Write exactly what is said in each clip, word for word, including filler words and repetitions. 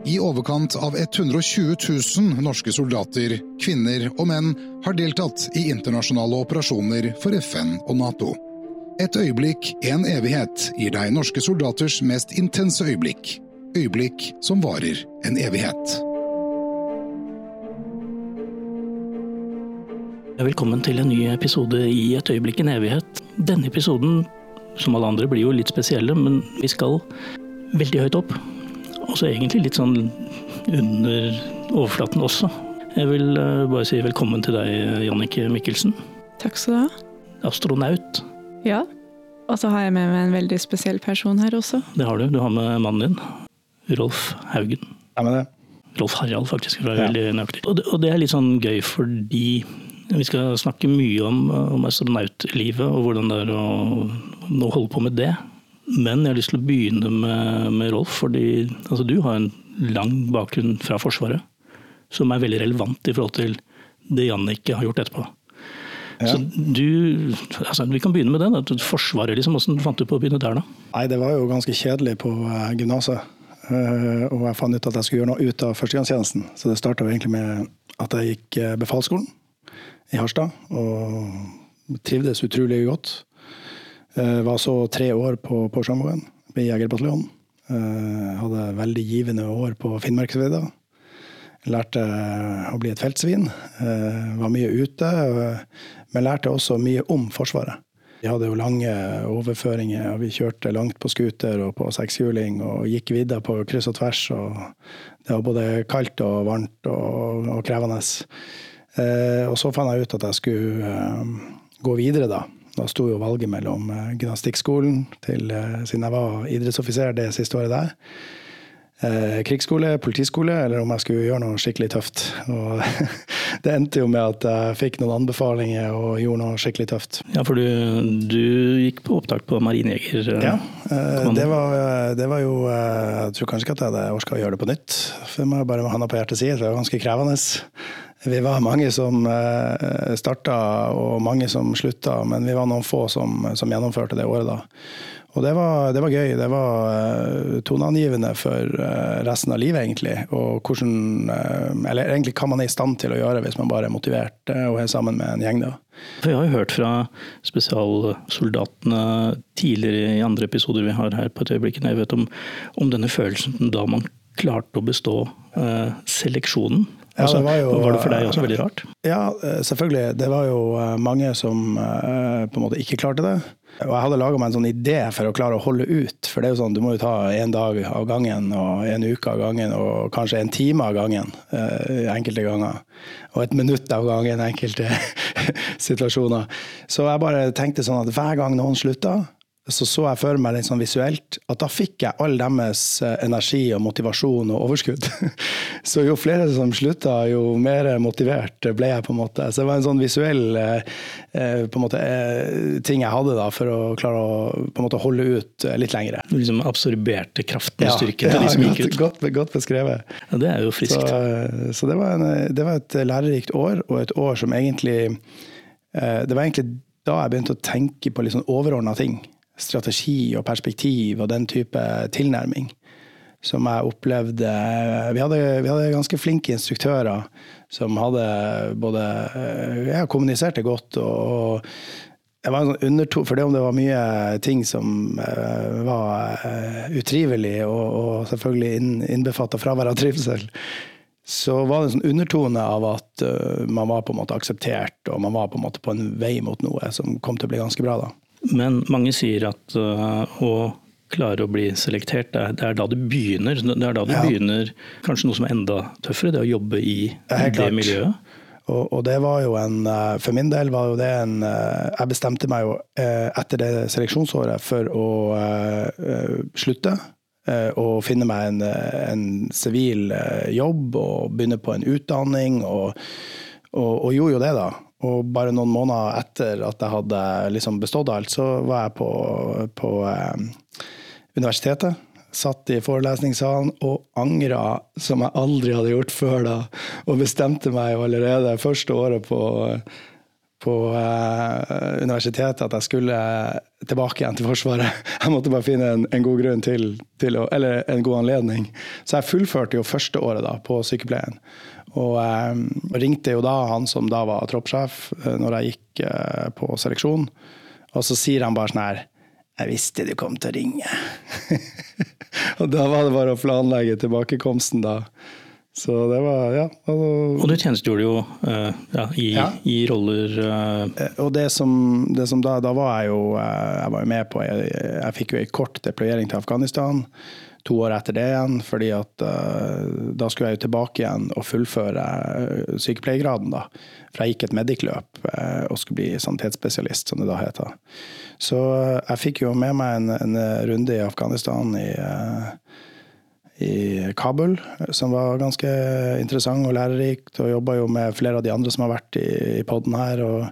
I overkant av hundre og tjue tusen norske soldater, kvinner og menn har deltatt i internasjonale operasjoner for F N og NATO. Et øyeblikk, en evighet, gir deg norske soldaters mest intense øyeblikk. Øyeblikk som varer en evighet. Velkommen til en ny episode i Et øyeblikk en evighet. Denne episoden, som alle andre, blir jo litt spesielle, men vi skal veldig høyt opp. Og så egentlig litt sånn under overflaten også. Jeg vil bare si velkommen til deg, Jannicke Mikkelsen. Takk skal du ha. Astronaut. Ja, og så har jeg med meg en veldig spesiell person her også. Det har du. Du har med mannen din, Rolf Haugen. Ja, med det. Rolf Harald, faktisk. For det er ja. veldig nøyaktig. Og det, og det er litt sånn gøy fordi vi skal snakke mye om, om astronautlivet og hvordan det er å, å holde på med det. Men jeg har lyst til å begynne med, med Rolf, fordi altså, du har en lang bakgrunn fra Forsvaret, som er veldig relevant i forhold til det Jannicke har gjort etterpå. Ja. Så du, altså, vi kan begynne med den, at Forsvaret, liksom, hvordan fant du på å begynne der da? Nei, det var jo ganske kjedelig på uh, gymnaset, uh, og jeg fant ut at jeg skulle gjøre noe ut av førstegangstjenesten, så det startet jo egentlig med at jeg gikk uh, befalsskolen i Harstad, og trivdes utrolig godt. Jeg var så tre år på Porsgrunn i Jegerbataljonen. Jeg hadde veldig givende år på Finnmarksvidda. Lærte å bli et feltsvin. Var mye ute, men lærte også mye om Forsvaret. Vi hadde jo lange overføringer, og vi kjørte langt på skuter og på sekshjuling, og gikk vidda på kryss og tvers, og det var både kaldt og varmt og, og krevende. Og så fant jeg ut at jeg skulle gå videre da. Da stod jo valget mellom gymnastikkskolen, til, siden jeg var idrettsoffiser det siste året der, eh, krigsskole, politiskole, eller om jeg skulle gjøre noe skikkelig tøft. Og det endte jo med at jeg fikk noen anbefalinger og gjorde noe skikkelig tøft. Ja, for du, du gikk på opptak på Marinejeger. Ja, eh, det, var, det var jo, jeg tror kanskje ikke at jeg hadde orket å gjøre det på nytt. For jeg må bare med handa på hjertet si, det var ganske krevende. Vi var mange som startet og mange som sluttet, men vi var noen få som, som gjennomførte det året da. Og det var, det var gøy, det var toneangivende for resten av livet egentlig, og hvordan, eller egentlig hva man er i stand til å gjøre hvis man bare er motivert og er sammen med en gjeng da. For jeg har jo hørt fra spesialsoldatene tidligere i andre episoder vi har her på Et øyeblikk, jeg vet om, om denne følelsen da man klarte å bestå eh, seleksjonen. Altså, ja, det var, jo, var det for deg også veldig rart? Ja, selvfølgelig. Det var jo mange som uh, på en måte ikke klarte det. Og jeg hadde laget meg en sånn idé for å klare å holde ut. For det er jo sånn, du må jo ta en dag av gangen, og en uke av gangen, og kanskje en time av gangen, uh, enkelte ganger. Og et minutt av gangen, enkelte situasjoner. Så jeg bare tenkte sånn at hver gang noen sluttet, så så jeg for meg litt sånn visuelt, at da fikk jeg all deres energi og motivasjon og overskudd. Så jo flere som sluttet, jo mer motivert ble jeg på en måte. Så det var en sånn visuell på en måte, ting jeg hadde da, for å klare å på en måte holde ut litt lengre. Du liksom absorberte kraften og styrken ja, til de som gikk ut. Godt, godt beskrevet. Ja, det er jo friskt. Så, så det, var en, det var et lærerikt år, og et år som egentlig, det var egentlig da jeg begynte å tenke på litt sånn overordnede ting. Strategi og perspektiv og den type tilnærming som jeg opplevde. Vi hadde, vi hadde ganske flinke instruktører som hadde både ja, kommuniserte godt og det var en sånn underton, for det om det var mye ting som uh, var uh, utrivelig og, og selvfølgelig inn, innbefattet fravær av trivsel, så var det en sånn undertone av at uh, man var på en måte akseptert og man var på en måte på en vei mot noe som kom til å bli ganske bra da. Men mange sier at uh, å klare å bli selektert, det er, det er da du begynner. Det er da du ja. begynner kanskje noe som er enda tøffere, det er å jobbe i det, det miljøet. Og, og det var jo en, for min del var jo det en, jeg bestemte meg jo etter det seleksjonsåret for å uh, slutte uh, og finne meg en, en sivil uh, jobb og begynne på en utdanning, og, og, og gjorde jo det da. Og bare noen måneder etter at jeg hadde liksom bestått alt, så var jeg på, på eh, universitetet, satt i forelesningssalen og angret som jeg aldri hadde gjort før da, og bestemte meg allerede første året på, på uh, universitetet at jeg skulle tilbake igjen til Forsvaret. Jeg måtte bare finne en, en god grunn til, til å, eller en god anledning. Så jeg fullførte jo første året da, på sykepleien. Og um, ringte jo da han som da var troppssjef uh, når jeg gikk uh, på seleksjon. Og så sier han bare sånn her, jeg visste du kom til å ringe. Og da var det bare å planlegge tilbakekomsten da. Så det var, ja. Og, og du tjenestegjorde jo uh, ja, i, ja. i roller... Uh... Og det som, det som da, da var jeg jo, jeg var jo med på, jeg, jeg fikk jo en kort deployering til Afghanistan, to år etter det igjen, fordi at uh, da skulle jeg jo tilbake igjen og fullføre sykepleiegraden da. For jeg gikk et medikløp uh, og skulle bli sanitetsspesialist, som det da heter. Så uh, jeg fikk jo med meg en, en runde i Afghanistan i, uh, i Kabul, som var ganske interessant og lærerikt, og jobbet jo med flere av de andre som har vært i, i podden her, og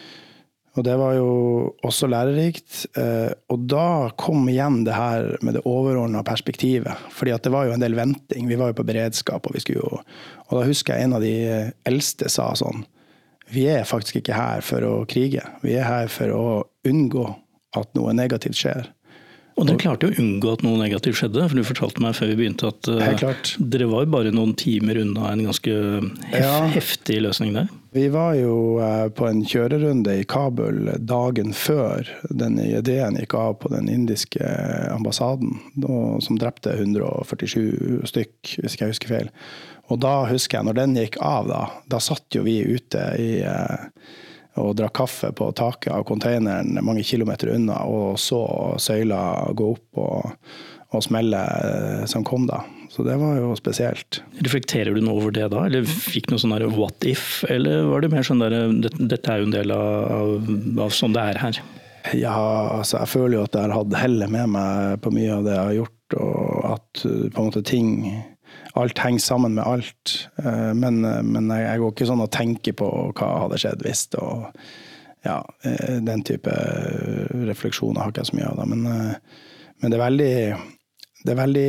Og det var jo også lærerikt. Og da kom igjen det her med det overordnede perspektivet. Fordi at det var jo en del venting. Vi var jo på beredskap, og vi skulle jo... Og da husker jeg en av de eldste sa sånn, vi er faktisk ikke her for å krige. Vi er her for å unngå at noe negativt skjer. Og dere klarte jo å unngå at noe negativt skjedde, for du fortalte meg før vi begynte at uh, dere var bare noen timer unna en ganske hef ja. heftig løsning der. Vi var jo uh, på en kjørerunde i Kabul dagen før denne ideen gikk av på den indiske ambassaden, da, som drepte hundre førtisju stykk, hvis ikke jeg husker feil. Og da husker jeg, når den gikk av da, da satt jo vi ute i... Uh, og dra kaffe på taket av containeren mange kilometer unna, og så søyla gå opp og, og smelle som kom da. Så det var jo spesielt. Reflekterer du noe over det da? Eller fikk du noe sånn der what if? Eller var det mer sånn der, dette, dette er jo en del av, av sånn det er her? Ja, altså jeg føler jo at jeg har hatt hellet med meg på mye av det jeg har gjort, og at på en måte ting... Alt henger sammen med alt, men, men jeg går ikke sånn og tenker på hva hadde skjedd hvis, og ja, den type refleksjoner har ikke jeg så mye av det. Men, men det er veldig, det er veldig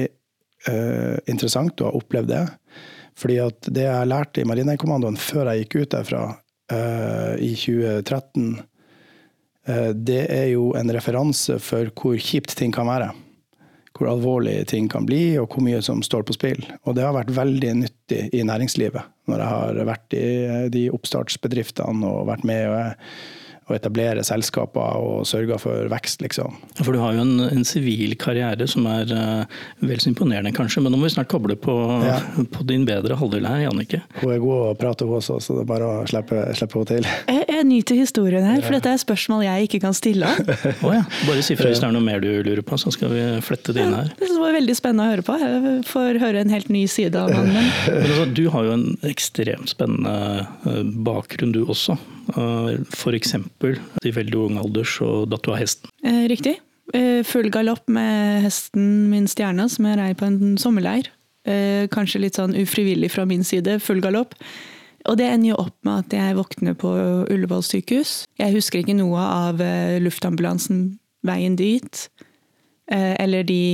uh, interessant å ha opplevd det, fordi at det jeg lærte i Marinekommandoen før jeg gikk ut derfra uh, i tjue tretten, uh, det er jo en referanse for hvor kjipt ting kan være. Hvor alvorlige ting kan bli, og hvor mye som står på spill. Og det har vært veldig nyttig i næringslivet, når jeg har vært i de oppstartsbedriftene og vært med og, og etablere selskaper og sørge for vekst, liksom. For du har jo en, en sivil karriere som er uh, vel så imponerende kanskje, men nå må vi snart koble på, ja. på din bedre halvdel her, Jannicke. Hun er god å prate hos oss, så det er bare å slippe, slippe henne til. Jeg, jeg nyter historien her, for dette er spørsmål jeg ikke kan stille. oh, ja. Bare si fra hvis det er noe mer du lurer på, så skal vi flette det inn her. Det var veldig spennende å høre på. Jeg får høre en helt ny side av mannen. Altså, du har jo en ekstremt spennende bakgrunn du også. For eksempel i veldig ung alder så datt du av hesten. Eh, riktig. Eh, full galopp med hesten min Stjerna, som jeg rei på en sommerleir. Eh, kanskje litt sånn ufrivillig fra min side, full galopp. Og det ender jo opp med at jeg våkner på Ullevål sykehus. Jeg husker ikke noe av eh, luftambulansen veien dit, eh, eller de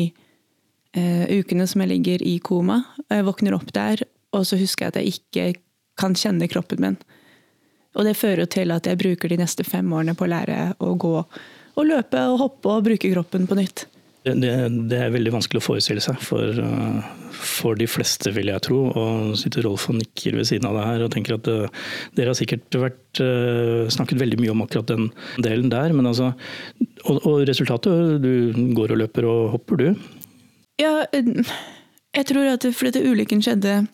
eh, ukene som jeg ligger i koma. Jeg våkner opp der, og så husker jeg at jeg ikke kan kjenne kroppen min. Og det fører til at jeg bruker de neste fem årene på å lære å gå og løpe og hoppe og bruke kroppen på nytt. Det, det, det er veldig vanskelig å forestille seg for, for de fleste, vil jeg tro. Og sitter Rolf og nikker ved siden av det her og tenker at uh, dere har sikkert vært, uh, snakket veldig mye om akkurat den delen der. Men altså, og, og resultatet, du går og løper og hopper, du? Ja, jeg tror at det, fordi det ulykken skjedde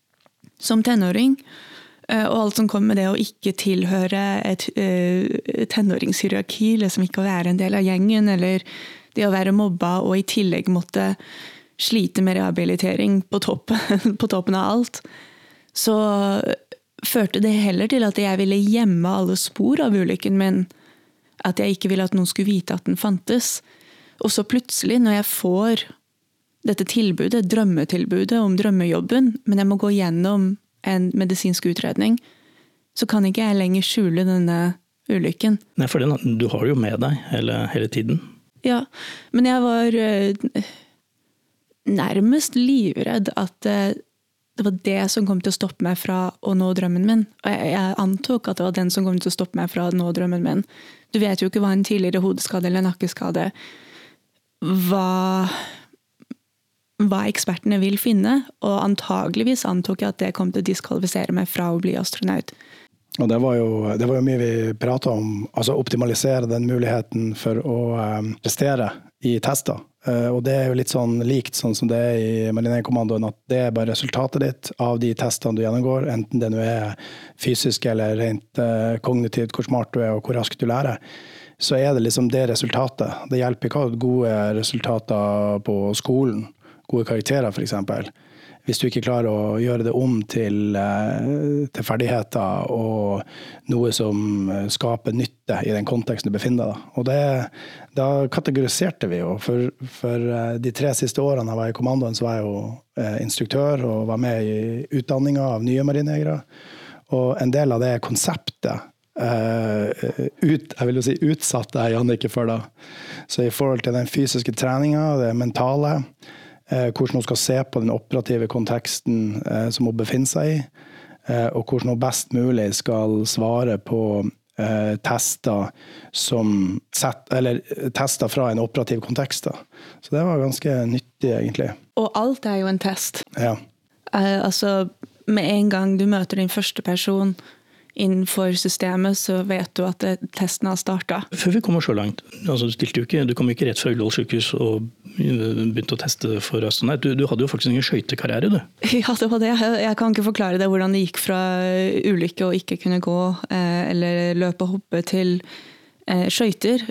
som tenåring, og alt som kom med det å ikke tilhøre et uh, tenåringshierarki, liksom ikke å være en del av gjengen, eller det å være mobba og i tillegg måtte slite med rehabilitering på toppen, på toppen av alt, så førte det heller til at jeg ville gjemme alle spor av ulykken, men at jeg ikke ville at noen skulle vite at den fantes. Og så plutselig, når jeg får dette tilbudet, drømmetilbudet om drømmejobben, men jeg må gå gjennom en medisinsk utredning, så kan ikke jeg lenger skjule denne ulykken. Nei, for den, du har det jo med deg hele, hele tiden. Ja, men jeg var uh, nærmest livredd at uh, det var det som kom til å stoppe meg fra å nå drømmen min. Og jeg, jeg antok at det var den som kom til å stoppe meg fra å nå drømmen min. Du vet jo ikke hva en tidligere hodeskade eller nakkeskade, hva, hva ekspertene vil finne, og antageligvis antok jeg at det kom til å diskvalifisere meg fra å bli astronaut. Og det var jo, det var jo mye vi pratet om, altså optimalisere den muligheten for å um, prestere i tester. Uh, og det er jo litt sånn likt sånn som det er i Marinekommandoen, at det er bare resultatet ditt av de testene du gjennomgår, enten det nå er fysisk eller rent uh, kognitivt, hvor smart du er og hvor raskt du lærer. Så er det liksom det resultatet. Det hjelper ikke å ha gode resultater på skolen, gode karakterer for eksempel. Hvis du ikke klarer å gjøre det om til, til ferdigheter og noe som skaper nytte i den konteksten du befinner deg. Og det, da kategoriserte vi jo. For, for de tre siste årene jeg var i kommandoen, så var jeg jo instruktør og var med i utdanningen av nye marinejegere. Og en del av det konseptet Uh, ut, jeg vil jo si utsatte jeg Jannicke for da. Så i forhold til den fysiske treningen, det mentale, uh, hvordan hun skal se på den operative konteksten uh, som hun befinner seg i, uh, og hvordan hun best mulig skal svare på uh, tester som set, eller tester fra en operativ kontekst da. Så det var ganske nyttig egentlig. Og alt er jo en test. Ja. Uh, altså, med en gang du møter din første person innenfor systemet, så vet du at testen har startet. Før vi kommer så langt, altså du stilte jo ikke, du kom ikke rett fra Ullevål sykehus og begynte å teste for astronaut. Du, du hadde jo faktisk en skøytekarriere, du. Ja, det var det. Jeg kan ikke forklare det, hvordan det gikk fra ulykke og ikke kunne gå, eller løpe og hoppe til skøyter.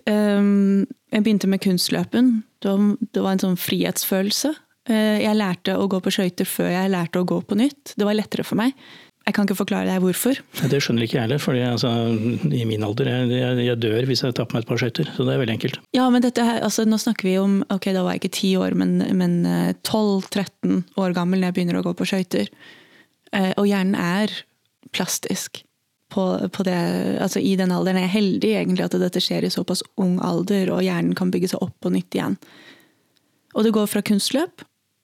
Jeg begynte med kunstløpen. Det var en sånn frihetsfølelse. Jeg lærte å gå på skøyter før jeg lærte å gå på nytt. Det var lettere for meg. Jeg kan ikke forklare deg hvorfor. Det skjønner ikke jeg heller, for altså, i min alder, jeg, jeg, jeg dør hvis jeg tar på meg et par skøyter, så det er veldig enkelt. Ja, men dette her, altså, nå snakker vi om, ok, da var jeg ikke ti år, men, men tolv tretten år gammel når jeg begynner å gå på skøyter. Og hjernen er plastisk på, på det, altså i den alderen. Jeg er heldig egentlig at dette skjer i såpass ung alder, og hjernen kan bygge seg opp på nytt igjen. Og det går fra kunstløp,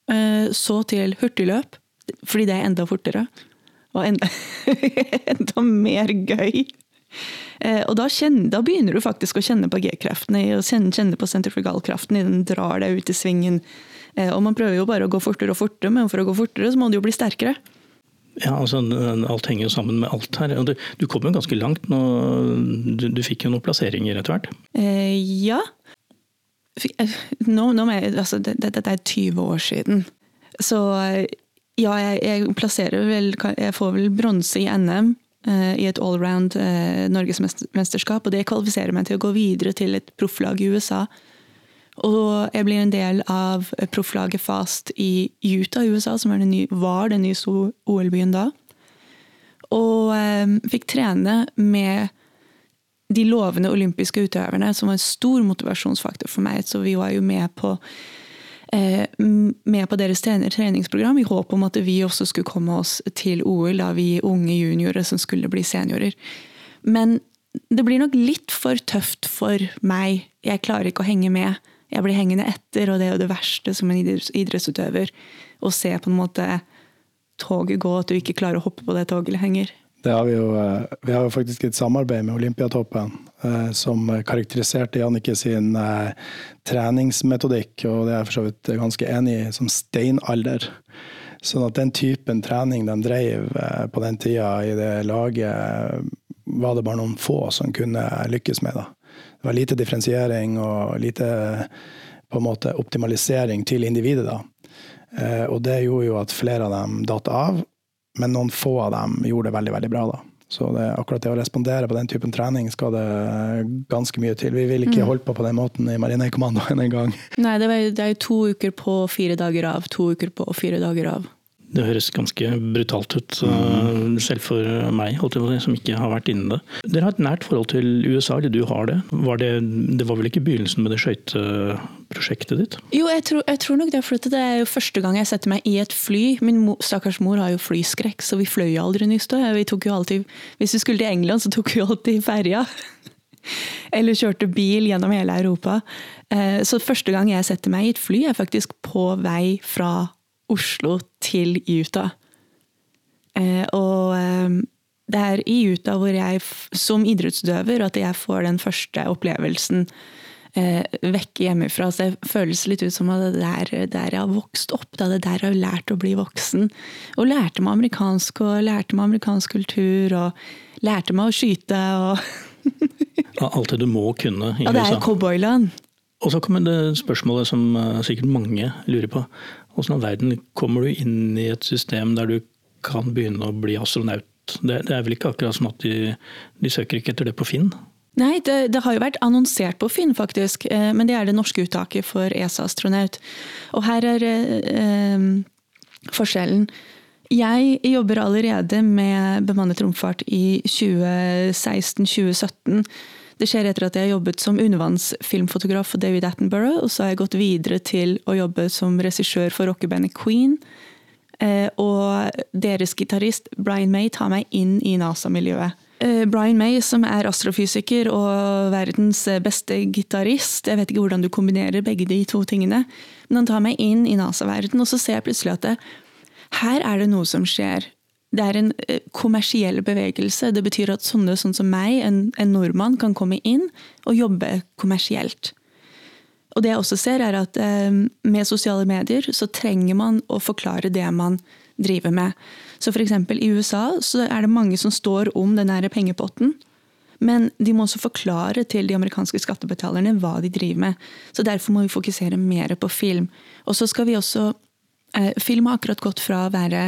så til hurtigløp, fordi det er enda fortere. Og enda, enda mer gøy. Eh, og da, kjenner, da begynner du faktisk å kjenne på G-kreftene, og kjenne, kjenne på sentrifugalkraften, den drar deg ut i svingen. Eh, og man prøver jo bare å gå fortere og fortere, men for å gå fortere så må du jo bli sterkere. Ja, altså alt henger jo sammen med alt her. Og du, du kom jo ganske langt nå, du, du fikk jo noen plasseringer etter hvert. Eh, ja. Nå, nå jeg, altså, dette det er tyve år siden. Så ja, jeg, jeg plasserer vel, jeg får vel bronse i N M uh, i et allround uh, Norgesmesterskap, og det kvalifiserer meg til å gå videre til et profflag i U S A. Og jeg blir en del av profflaget Fast i Utah, U S A, som er den nye, var den nye O L-byen da. Og um, fikk trene med de lovende olympiske utøverne, som var en stor motivasjonsfaktor for meg, så vi var jo med på med på deres treningsprogram i håp om at vi også skulle komme oss til O L da vi unge juniorer som skulle bli seniorer. Men det blir nok litt for tøft for meg. Jeg klarer ikke å henge med. Jeg blir hengende etter, og det er jo det verste som en idrettsutøver. Å se på en måte toget gå, at du ikke klarer å hoppe på det toget henger. Det har vi jo, vi har jo faktisk et samarbeid med Olympiatoppen eh, som karakteriserte Jannicke sin eh, treningsmetodikk, og det er jeg for så vidt ganske enig i, som steinalder. Sånn at den typen trening de drev eh, på den tida i det laget, var det bare noen få som kunne lykkes med det. Det var lite differensiering og lite på en måte optimalisering til individet da. Eh, og det gjorde jo at flere av dem datt av, men noen få av dem gjorde det veldig, veldig bra da. Så det, akkurat det å respondere på den typen trening skal det ganske mye til. Vi vil ikke mm. holde på på den måten i Marinekommandoen en gang. Nei, det er, det er jo to uker på fire dager av, to uker på fire dager av. Det høres ganske brutalt ut, mm. selv for meg, holdt jeg på å si, som ikke har vært inne det. Dere har et nært forhold til U S A, eller du har det. Var det, det var vel ikke begynnelsen med det skøyteprosjektet ditt? Jo, jeg tror, jeg tror nok det, for det er jo første gang jeg setter meg i et fly. Min mo, stakkars mor har jo flyskrekk, så vi fløy aldri nyst. Vi tok jo alltid, hvis vi skulle til England, så tok vi alltid ferja. Eller kjørte bil gjennom hele Europa. Så første gang jeg setter meg i et fly er faktisk på vei fra Oslo til Utah. Eh, og eh, det er i Utah hvor jeg som idrettsdøver at jeg får den første opplevelsen eh, vekk hjemmefra. Så det føles litt ut som at det er der jeg har vokst opp, da det er der jeg har lært å bli voksen. Og lærte meg amerikansk, og lærte meg amerikansk kultur, og lærte meg å skyte. Og Alt det du må kunne i ja, det er U S A. cowboyland. Og så kommer det spørsmålet som sikkert mange lurer på. Hvordan i verden kommer du inn i et system der du kan begynne å bli astronaut? Det, det er vel ikke akkurat sånn at de, de søker ikke etter det på Finn? Nei, det, det har jo vært annonsert på Finn faktisk, men det er det norske uttaket for E S A-astronaut. Og her er eh, forskjellen. Jeg jobber allerede med bemannet romfart i tjue seksten tjue sytten. Det skjer etter at jeg har jobbet som undervannsfilmfotograf for David Attenborough, og så har jeg gått videre til å jobbe som regissør for rockebandet Queen. Eh, og deres gitarist Brian May tar meg inn i NASA-miljøet. Eh, Brian May, som er astrofysiker og verdens beste gitarist, jeg vet ikke hvordan du kombinerer begge de to tingene, men han tar meg inn i NASA-verden, og så ser jeg plutselig at det, her er det noe som skjer. Det er en kommersiell bevegelse. Det betyr at sånne sånn som meg, en, en nordmann, kan komme inn og jobbe kommersielt. Og det jeg også ser er at eh, med sosiale medier så trenger man å forklare det man driver med. Så for eksempel i U S A så er det mange som står om den her pengepotten, men de må også forklare til de amerikanske skattebetalerne hva de driver med. Så derfor må vi fokusere mer på film. Og så skal vi også, eh, film har akkurat gått fra å være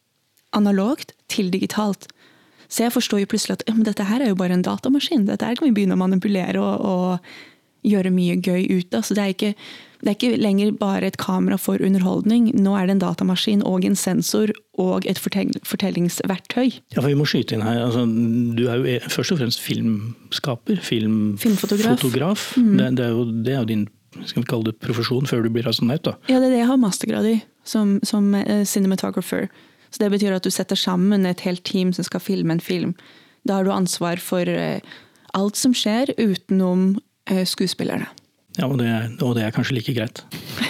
analogt til digitalt. Så jeg forstår jo plutselig at men dette her er jo bare en datamaskin. Dette her kan vi begynne å manipulere og, og gjøre mye gøy ut av. Så det er, ikke, det er ikke lenger bare et kamera for underholdning. Nå er det en datamaskin og en sensor og et fortell, fortellingsverktøy. Ja, for vi må skyte inn her. Altså, du er jo først og fremst filmskaper, film, filmfotograf. Fotograf. Mm. Det, det, er jo, det er jo din, skal vi kalle det, profesjon før du blir astronaut, da. Ja, det er det jeg har mastergrad i, som, som uh, cinematographer. Så det betyr at du setter sammen et helt team som skal filme en film. Da har du ansvar for uh, alt som skjer utenom uh, skuespillerne. Ja, og det, er, og det er kanskje like greit.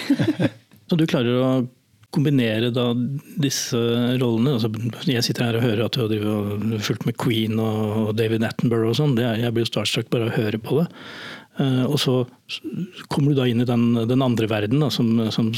Så du klarer å kombinere da disse rollene. Altså, jeg sitter her og hører at du har fulgt med Queen og David Attenborough og sånn. Jeg blir jo starstruck bare å høre på det. Uh, og så kommer du da inn i den, den andre verden da, som, som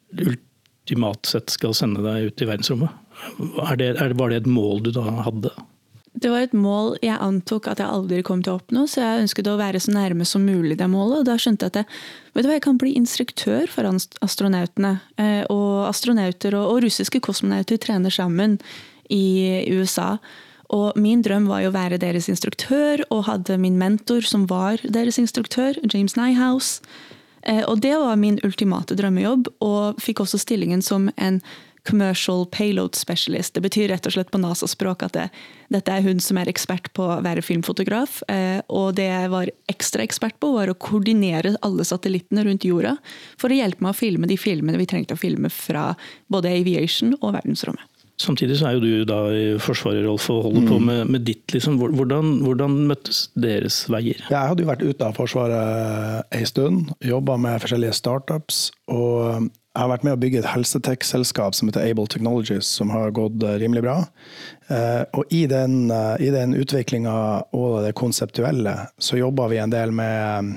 ultimat sett skal sende deg ut i verdensrommet. Er det, er det, var det et mål du da hadde? Det var et mål jeg antok at jeg aldri kom til å oppnå, så jeg ønsket å være så nærme som mulig det målet. Og da skjønte jeg at jeg, vet du hva, jeg kan bli instruktør for astronautene. Og astronauter og, og russiske kosmonauter trener sammen i U S A. Og min drøm var jo å være deres instruktør, og hadde min mentor som var deres instruktør, James Nyhouse. Og det var min ultimate drømmejobb, og fikk også stillingen som en commercial payload specialist. Det betyr rett og slett på NASA-språk at det, dette er hun som er ekspert på å være filmfotograf, og det jeg var ekstra ekspert på var å koordinere alle satellittene rundt jorda for å hjelpe meg å filme de filmene vi trengte å filme fra både aviation og verdensrommet. Samtidig så er jo du da i Forsvaret, Rolf, og holder mm. på med, med ditt. Liksom. Hvordan, hvordan møttes deres veier? Ja, jeg hadde jo vært ute av Forsvaret en stund, jobbet med forskjellige startups, og jeg har vært med å bygge et helsetech-selskap som heter Able Technologies, som har gått rimelig bra. Og i den, i den utviklingen og det konseptuelle, så jobber vi en del med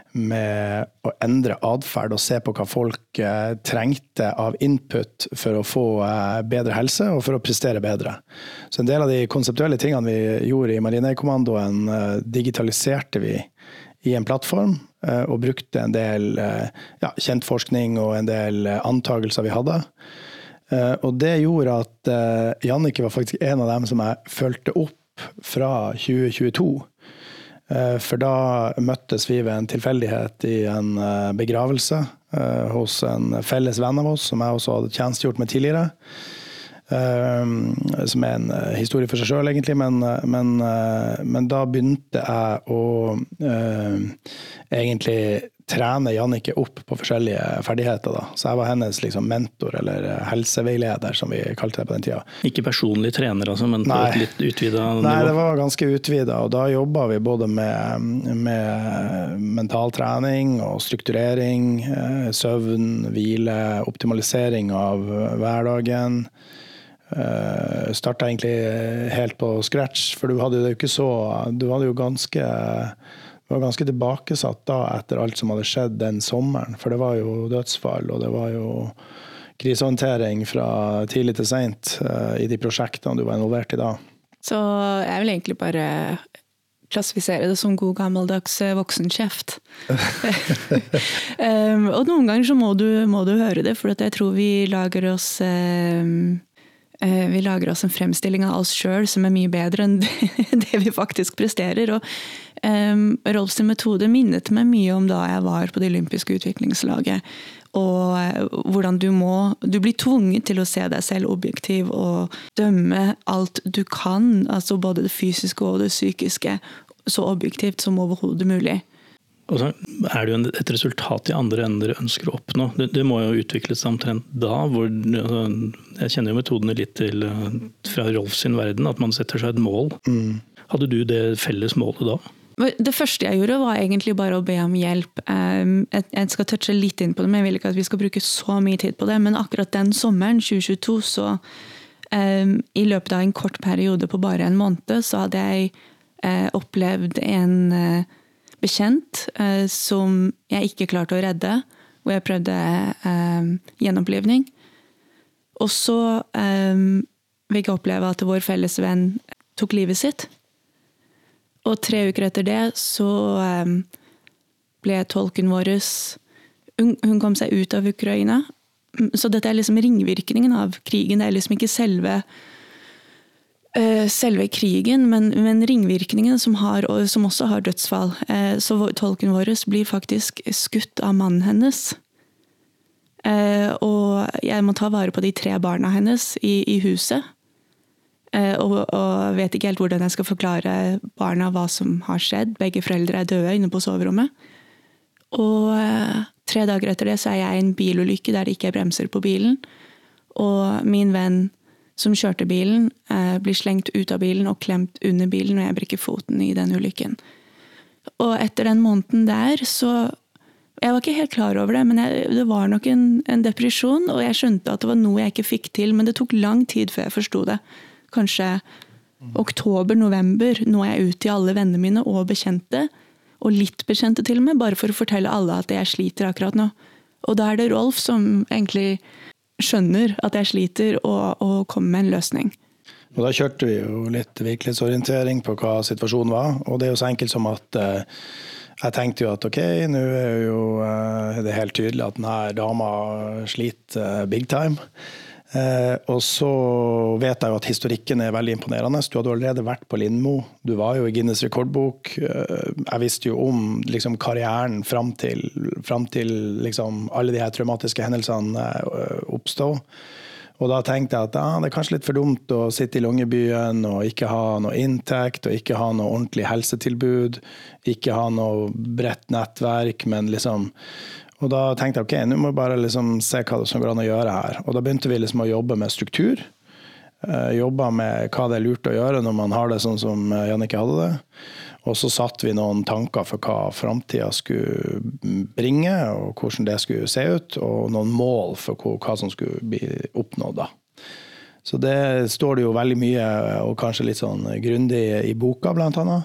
med å endre adferd og se på hva folk eh, trengte av input for å få eh, bedre helse og for å prestere bedre. Så en del av de konseptuelle tingene vi gjorde i Marinekommandoen eh, digitaliserte vi i en plattform eh, og brukte en del eh, ja, kjent forskning og en del eh, antagelser vi hadde. Eh, og det gjorde at eh, Jannicke var faktisk en av dem som jeg følte opp fra tjue tjueto. For da møttes vi ved en tilfeldighet i en begravelse hos en felles venn av oss, som jeg også hadde tjenestegjort med tidligere. Som er en historie for seg selv egentlig, men, men, men da begynte jeg å uh, egentlig trene Jannicke opp på forskjellige ferdigheter. Da. Så jeg var hennes liksom, mentor eller helseveileder, som vi kalte det på den tida. Ikke personlig trener, altså, men på Nei. Et litt utvidet nivå? Nei, det var ganske utvidet, og da jobbet vi både med, med mentaltrening og strukturering, søvn, hvile, optimalisering av hverdagen, Uh, startet egentlig helt på scratch, for du hadde jo ikke så, du hadde jo ganske, du var ganske tilbakesatt da etter alt som hadde skjedd den sommeren, for det var jo dødsfall, og det var jo krisehåndtering fra tidlig til sent uh, i de prosjektene du var involvert i da. Så jeg vil egentlig bare klassifisere det som god gammeldags voksenkjeft. um, og noen ganger så må du, må du høre det, for jeg tror vi lager oss um, uh, vi lager oss en fremstilling av oss selv som er mye bedre enn det, det vi faktisk presterer. Og um, Rolfs metode minnet meg mye om da jeg var på det olympiske utviklingslaget. Og hvordan du må, du blir tvunget til å se deg selv objektiv og dømme alt du kan, altså både det fysiske og det psykiske, så objektivt som overhodet mulig. Og så er det jo et resultat i andre enn dere ønsker å oppnå. Det, det må jo utvikles seg omtrent da, hvor altså, jeg kjenner jo metodene litt til fra Rolf sin verden, at man setter seg et mål. Mm. Hadde du det felles målet da? Det første jeg gjorde var egentlig bare å be om hjelp. Jeg skal touche litt inn på det, men jeg vil ikke at vi skal bruke så mye tid på det. Men akkurat den sommeren, tjue tjueto, så um, i løpet av en kort periode på bare en måned, så hadde jeg uh, opplevd en uh, bekjent uh, som jeg ikke klarte å redde, hvor jeg prøvde uh, gjenopplivning. Og så um, vil jeg oppleve at vår felles venn tok livet sitt. Og tre uker etter det så um, ble tolken vår, hun, hun kom seg ut av Ukraina. Så dette er liksom ringvirkningen av krigen, det er liksom ikke selve, uh, selve krigen, men, men ringvirkningen som, har, som også har dødsfall. Uh, så tolken vår blir faktisk skutt av mannen hennes. Uh, og jeg må ta vare på de tre barna hennes i, i huset. Og, og vet ikke helt hvordan jeg skal forklare barna hva som har skjedd. Begge foreldre er døde inne på soverommet. Og eh, tre dager etter det så er jeg i en bilulykke der det ikke er bremser på bilen. Og min venn som kjørte bilen eh, blir slengt ut av bilen og klemt under bilen, og jeg brekker foten i den ulykken. Og etter den måneden der så jeg var ikke helt klar over det, men jeg, det var nok en, en depresjon, og jeg skjønte at det var noe jeg ikke fikk til, men det tok lang tid før jeg forstod det. Kanskje oktober, november, nå er jeg ute til alle vennene mine og bekjente, og litt bekjente til og med, bare for å fortelle alle at jeg sliter akkurat nå. Og da er det Rolf som egentlig skjønner at jeg sliter, og, og kommer med en løsning. Og da kjørte vi jo litt virkelighetsorientering på hva situasjonen var, og det er jo så enkelt som at eh, jeg tenkte jo at ok, nå er jo eh, det helt tydelig at denne dama sliter eh, big time. Eh, og så vet jeg jo at historikken er veldig imponerende. Du hadde allerede vært på Lindmo, du var jo i Guinness rekordbok. Eh, jeg visste jo om liksom, karrieren frem til, frem til liksom, alle de her traumatiske hendelsene eh, oppstod. Og da tenkte jeg at ah, det er kanskje litt for dumt å sitte i Longyearbyen og ikke ha noe inntekt, og ikke ha noe ordentlig helsetilbud, ikke ha noe bredt nettverk, men liksom Og da tenkte jeg, ok, nå må jeg bare liksom se hva det som går an å gjøre her. Og da begynte vi liksom å jobbe med struktur, eh, jobbe med hva det er lurt å gjøre når man har det sånn som Jannicke hadde det. Og så satt vi noen tanker for hva fremtiden skulle bringe, og hvordan det skulle se ut, og noen mål for hva som skulle bli oppnådd da. Så det står det jo veldig mye, og kanskje litt sånn grundig i boka blant annet.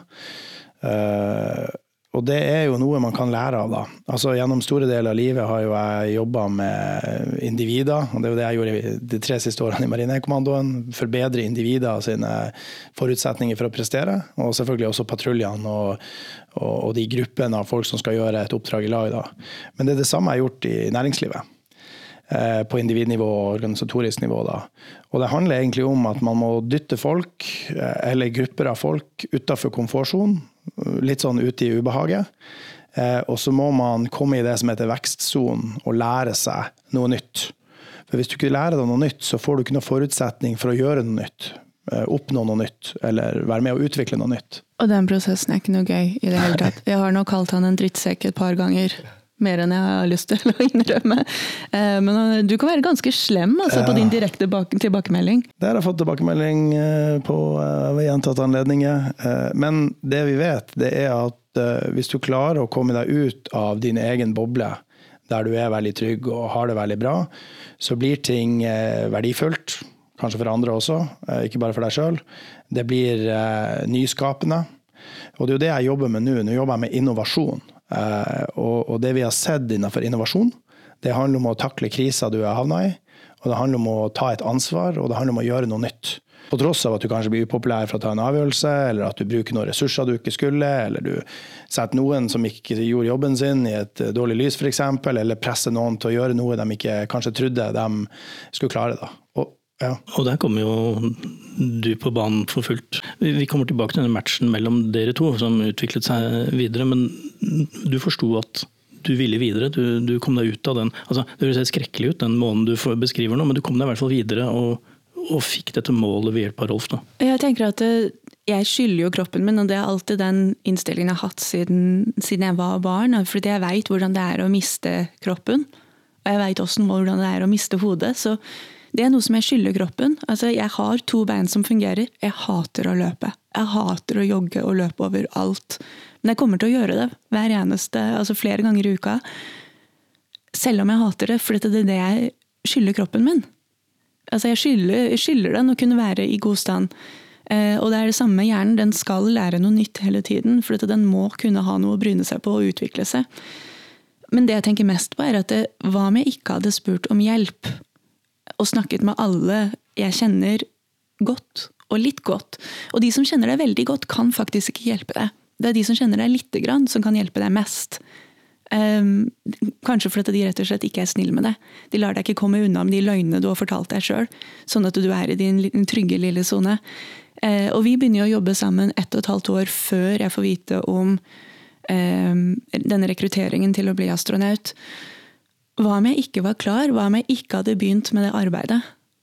Eh, Og det er jo noe man kan lære av da. Altså gjennom store deler av livet har jo jeg jobbet med individer, og det er jo det jeg gjorde de tre siste årene i Marinekommandoen, forbedre individer sine forutsetninger for å prestere, og selvfølgelig også patruljene og, og, og de gruppene av folk som skal gjøre et oppdrag i lag da. Men det er det samme jeg har gjort i næringslivet, eh, på individnivå og organisatorisk nivå da. Og det handler egentlig om at man må dytte folk, eh, eller grupper av folk, utenfor komfortsonen, litt sånn ute i ubehaget, eh, og så må man komme i det som heter vekstzonen og lære seg noe nytt. For hvis du ikke lærer deg noe nytt, så får du ikke noe forutsetning for å gjøre noe nytt, eh, oppnå noe nytt, eller være med å utvikle noe nytt. Og den prosessen er ikke noe gøy i det hele tatt. Jeg har nok kalt han en drittsekk et par ganger, mer enn jeg har lyst til å innrømme. Eh, men du kan være ganske slem altså, på din direkte tilbakemelding. Det har jeg fått tilbakemelding på ved gjentatte anledninger. Men det vi vet, det er at hvis du klarer å komme deg ut av din egen boble, der du er veldig trygg og har det veldig bra, så blir ting verdifullt. kanskje for andre også, ikke bare for deg selv. Det blir eh, nyskapende. Og det er jo det jeg jobber med nå. Nå jobber jeg med innovasjon. Eh, og, og det vi har sett innenfor innovasjon, det handler om å takle kriser du har havnet i, og det handler om å ta et ansvar, og det handler om å gjøre noe nytt. På tross av at du kanskje blir upopulær for å ta en avgjørelse, eller at du bruker noen ressurser du ikke skulle, eller du setter noen som ikke gjorde jobben sin i et dårlig lys for eksempel, eller presser noen til å gjøre noe de ikke kanskje trodde de skulle klare da. Og, ja. og der kommer jo du på banen for fullt. Vi kommer tilbake til denne matchen mellom dere to som utviklet seg videre, men du forstod at du ville videre, du, du kom deg ut av den, altså det høres helt skrekkelig ut den måten du beskriver nå, men du kom deg i hvert fall videre og og fikk dette målet ved hjelp av Rolf da? Jeg tenker at jeg skylder jo kroppen min, og det er alltid den innstillingen jeg har hatt siden, siden jeg var barn, fordi jeg vet hvordan det er å miste kroppen, og jeg vet også hvordan det er å miste hodet, så det er noe som jeg skylder kroppen. Altså, jeg har to bein som fungerer, jeg hater å løpe, jeg hater å jogge og løpe over alt, men jeg kommer til å gjøre det hver eneste, altså flere ganger i uka, selv om jeg hater det, for det er det jeg skylder kroppen min. Altså jeg skylder, jeg skylder den å kunne være i god stand. Eh, og det er det samme med hjernen, den skal lære noe nytt hele tiden, for den må kunne ha noe å bryne seg på og utvikle seg. Men det jeg tenker mest på er at det, hva om jeg ikke hadde spurt om hjelp, og snakket med alle jeg kjenner godt, og litt godt. Og de som kjenner deg veldig godt kan faktisk ikke hjelpe deg. Det er de som kjenner deg litt grann som kan hjelpe deg mest. Um, kanskje fordi de rett og slett ikke er snill med deg. De lar deg ikke komme unna med de løgnene du har fortalt deg selv, sånn at du er i din trygge lille zone. Uh, og vi begynner å jobbe sammen ett og et halvt år før jeg får vite om um, denne rekrutteringen til å bli astronaut. Hva om jeg ikke var klar? Hva om jeg ikke hadde begynt med det arbeidet?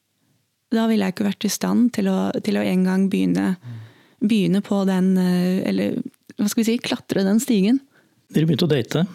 Da ville jeg ikke vært i stand til å, til å en gang begynne, begynne på den, eller hva skal vi si, klatre den stigen. Dere begynte å date.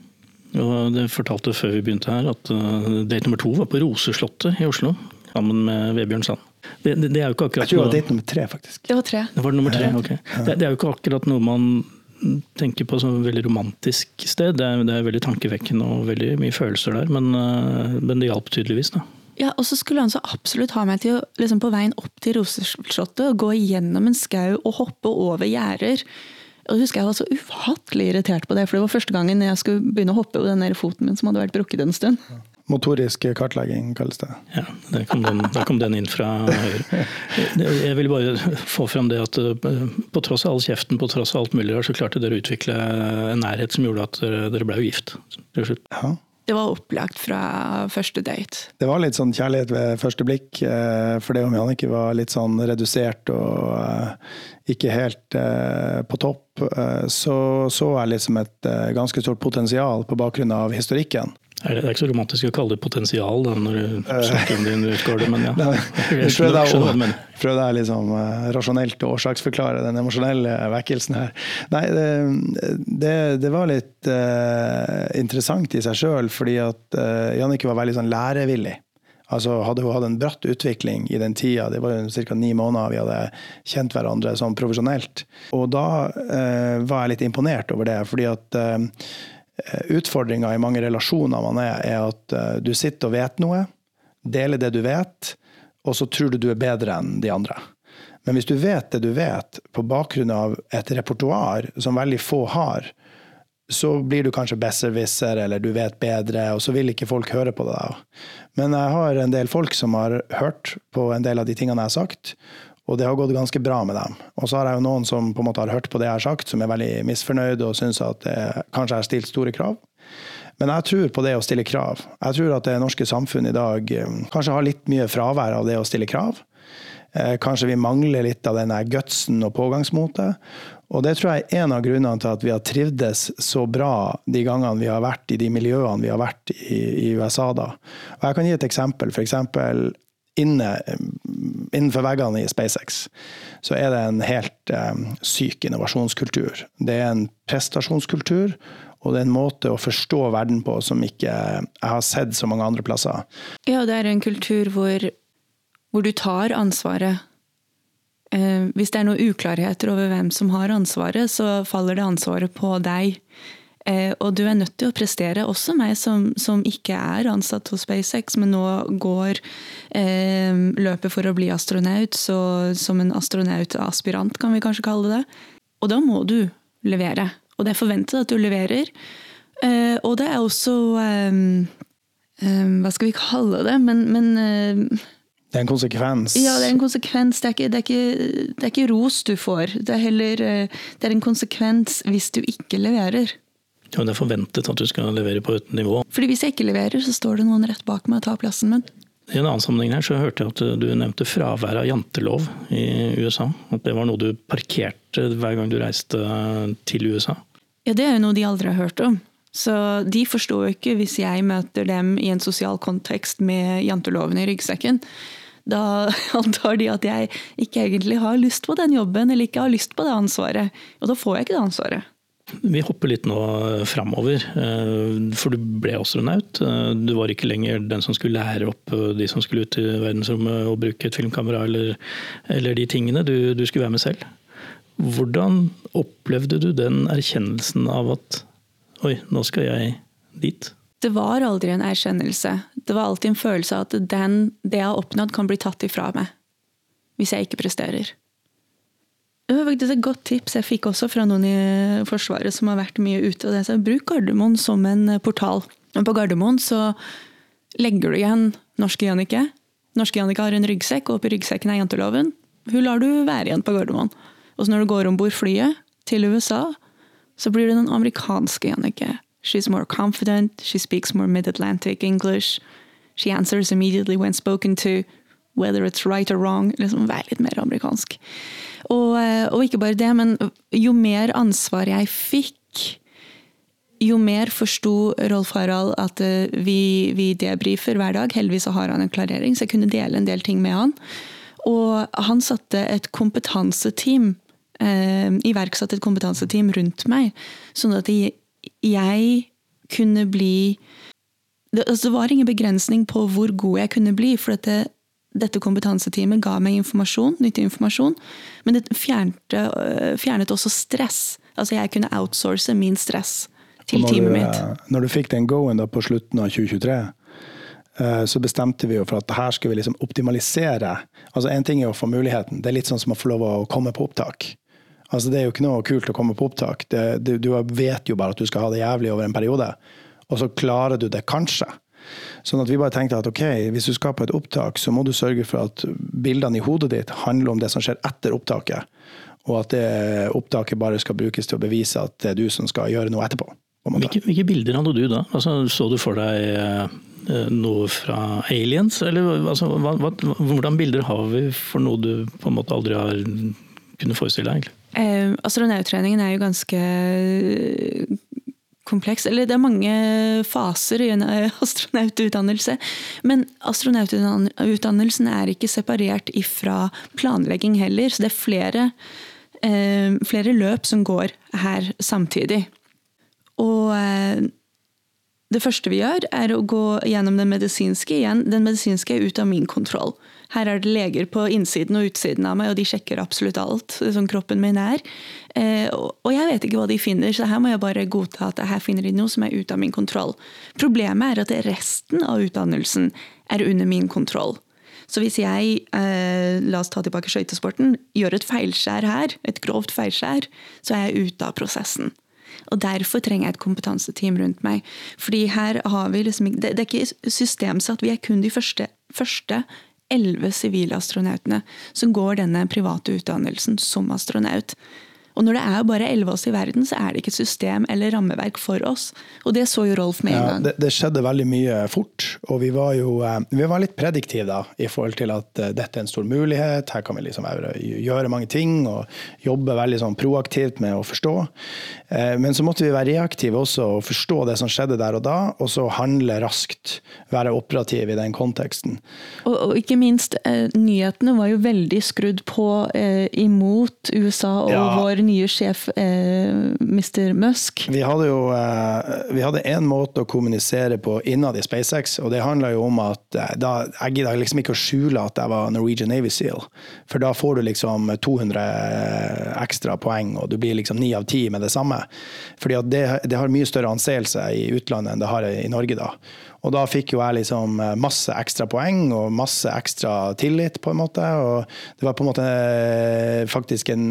Og det fortalte før vi begynte her at uh, date nummer to var på Roseslottet i Oslo, sammen med Vebjørn Sand. Det, det, det er jo ikke akkurat Jeg tror det var date nummer tre, faktisk. Det var tre. Det var det nummer tre, ok. Det, det er jo ikke akkurat noe man tenker på som et veldig romantisk sted. Det er, det er veldig tankevekkende og veldig mye følelser der, men, uh, men det hjalp tydeligvis da. Ja, og så skulle han så absolutt ha meg til å, liksom på veien opp til Roseslottet, og gå gjennom en skau og hoppe over gjerder. Og jeg husker jeg var så ufattelig irritert på det, for det var første gangen jeg skulle begynne å hoppe på den der foten min som hadde vært brukket en stund. Motorisk kartlegging kalles det. Ja, der kom den, der kom den inn fra høyre. Jeg vil bare få frem det at på tross av all kjeften, på tross av alt mulig, så klarte dere å utvikle en nærhet som gjorde at dere ble jo gift. Ja. Det var opplagt fra første date. Det var litt sånn kjærlighet ved første blikk, for det om Jannicke var litt sånn redusert og ikke helt på topp, så så jeg liksom et ganske stort potensial på bakgrunn av historikken. Det er ikke så romantisk å kalle det potensial da, når du snakker om din utgård, men ja. Jeg prøvde jeg liksom rasjonelt å årsaksforklare den emosjonelle vekkelsen her. Nei, det, det, det var litt uh, interessant i seg selv, fordi at uh, Jannicke var veldig sånn lærevillig. Altså hadde hun hatt en bratt utvikling i den tida, det var jo cirka ni måneder vi hadde kjent hverandre sånn profesjonelt. Og da uh, var jeg litt imponert over det, fordi at uh, utfordringen i mange relasjoner man er, er at uh, du sitter og vet noe, deler det du vet, og så tror du du er bedre enn de andre. Men hvis du vet det du vet, på bakgrunn av et repertoar som veldig få har, så blir du kanskje besserwisser, eller du vet bedre, og så vil ikke folk høre på det da. Men jeg har en del folk som har hørt på en del av de tingene jeg har sagt, og det har gått ganske bra med dem. Og så har jeg jo noen som på en måte har hørt på det jeg har sagt, som er veldig misfornøyd og synes at det kanskje har stilt store krav. Men jeg tror på det å stille krav. Jeg tror at det norske samfunn i dag kanskje har litt mye fravær av det å stille krav. Kanskje vi mangler litt av denne gutsen og pågangsmotet. Og det tror jeg er en av grunnene til at vi har trivdes så bra de gangene vi har vært i de miljøene vi har vært i, i U S A da. Og jeg kan gi et eksempel. For eksempel inne, innenfor veggene i SpaceX så er det en helt um, syk innovasjonskultur. Det er en prestasjonskultur, og det er en måte å forstå verden på som ikke jeg har sett så mange andre plasser. Ja, det er en kultur hvor, hvor du tar ansvaret. Eh, hvis det er noen uklarheter over hvem som har ansvaret, så faller det ansvaret på deg. Eh, og du er nødt til å prestere, også meg som, som ikke er ansatt hos SpaceX, men nå går eh, løpet for å bli astronaut, så som en astronautaspirant kan vi kanskje kalle det. Og da må du levere. Og det er forventet at du leverer. Eh, og det er også, eh, eh, hva skal vi kalle det, men... men eh, det er en konsekvens. Ja, det er en konsekvens. Det er ikke, det er ikke, det er ikke ros du får. Det er heller det er en konsekvens hvis du ikke leverer. Ja, det er forventet at du skal levere på et nivå. Fordi hvis jeg ikke leverer, så står det noen rett bak meg og tar plassen min. I en annen sammenheng her så hørte jeg at du nevnte fravær av jantelov i U S A. At det var noe du parkerte hver gang du reiste til U S A. Ja, det er jo noe de aldri har hørt om. Så de forstår jo ikke hvis jeg møter dem i en sosial kontekst med janteloven i ryggsekken. Da antar de at jeg ikke egentlig har lyst på den jobben, eller ikke har lyst på det ansvaret. Og da får jeg ikke det ansvaret. Vi hopper litt nå fremover, for du ble astronaut. Du var ikke lenger den som skulle lære opp de som skulle ut i verdensrommet og bruke et filmkamera eller, eller de tingene. Du, du skulle være med selv. Hvordan opplevde du den erkjennelsen av at oi, nå skal jeg dit? Det var aldri en erkjennelse. Det var alltid en følelse av at den, det jeg har oppnådd kan bli tatt ifra meg hvis jeg ikke presterer. Det var faktisk et godt tips jeg fikk også fra noen i Forsvaret som har vært mye ute. Og det er bruk Gardermoen som en portal. Og på Gardermoen så legger du igjen norske Jannicke. Norske Jannicke har en ryggsekk, og oppi ryggsekken er janteloven. Hun lar du være igjen på Gardermoen. Og så når du går ombord flyet til U S A, så blir det den amerikanske Jannicke. She's more confident, she speaks more mid-Atlantic English, she answers immediately when spoken to, whether it's right or wrong, liksom være litt mer amerikansk. Og, og ikke bare det, men jo mer ansvar jeg fikk, jo mer forstod Rolf Harald at vi, vi debrifer hver dag. Heldigvis så har han en klarering, så jeg kunne dele en del ting med han. Og han satte et kompetanseteam, eh, iverksatte et kompetanseteam rundt meg, sånn at jeg, jeg kunne bli... Det, altså det var ingen begrensning på hvor god jeg kunne bli, for dette Dette kompetanseteamet ga meg informasjon, nyttig informasjon, men det fjernte, fjernet også stress. Altså jeg kunne outsource min stress til teamet mitt. Når du fikk den go-en da på slutten av tjue tjuetre, så bestemte vi jo for at her skal vi liksom optimalisere. Altså en ting er å få muligheten. Det er litt sånn som å få lov å komme på opptak. Altså det er jo ikke noe kult å komme på opptak. Det, du, du vet jo bare at du skal ha det jævlig over en periode, og så klarer du det kanskje. Sånn at vi bare tenkte at ok, hvis du skal på et opptak, så må du sørge for at bildene i hodet ditt handler om det som skjer etter opptaket, og at det opptaket bare skal brukes til å bevise at det er du som skal gjøre noe etterpå. Hvilke, hvilke bilder hadde du da? Altså, så du for deg eh, noe fra aliens? Eller altså, hva, hva, hvordan bilder har vi for noe du på en måte aldri har kunnet forestille deg? Eh, astronauttreningen er jo ganske kompleks, eller det er mange faser i en astronaututdannelse, men astronaututdannelsen er ikke separert ifra planlegging heller, så det er flere, eh, flere løp som går her samtidig. Og eh, det første vi gjør er å gå gjennom den medisinske igjen. Den medisinske er ut av min kontroll. Her er det leger på innsiden og utsiden av meg, og de sjekker absolutt alt som kroppen min er. Eh, og jeg vet ikke hva de finner, så her må jeg bare godta at her finner de noe som er ut av min kontroll. Problemet er at resten av utdannelsen er under min kontroll. Så hvis jeg, eh, la oss ta tilbake skøytesporten, gjør et feilskjær her, et grovt feilskjær, så er jeg ute av prosessen. Og derfor trenger jeg et kompetanseteam rundt meg. Fordi her har vi liksom, det, det er ikke systemsatt, vi er kun de første, første elleve sivile astronautene som går denne private utdannelsen som astronaut. Og når det er bare elleve oss i verden, så er det ikke et system eller rammeverk for oss. Og det så jo Rolf med en gang. Ja, det, det skjedde veldig mye fort, og vi var jo vi var litt prediktive da, i forhold til at uh, dette er en stor mulighet, her kan vi liksom gjøre mange ting, og jobbe veldig sånn proaktivt med å forstå. Uh, men så måtte vi være reaktive også, og forstå det som skjedde der og da, og så handle raskt, være operativ i den konteksten. Og, og ikke minst, uh, nyhetene var jo veldig skrudd på uh, imot U S A og ja. Vår nye sjef, eh, mister Musk? Vi hadde jo eh, vi hadde en måte å kommunisere på innad i SpaceX, og det handler jo om at eh, da, jeg gidder liksom ikke å skjule at jeg var Norwegian Navy SEAL, for da får du liksom to hundre ekstra poeng, og du blir liksom ni av ti med det samme. Fordi at det, det har mye større anseelse i utlandet enn det har i Norge da. Og da fikk jo jeg liksom masse ekstra poeng og masse ekstra tillit på en måte, og det var på en måte faktisk en,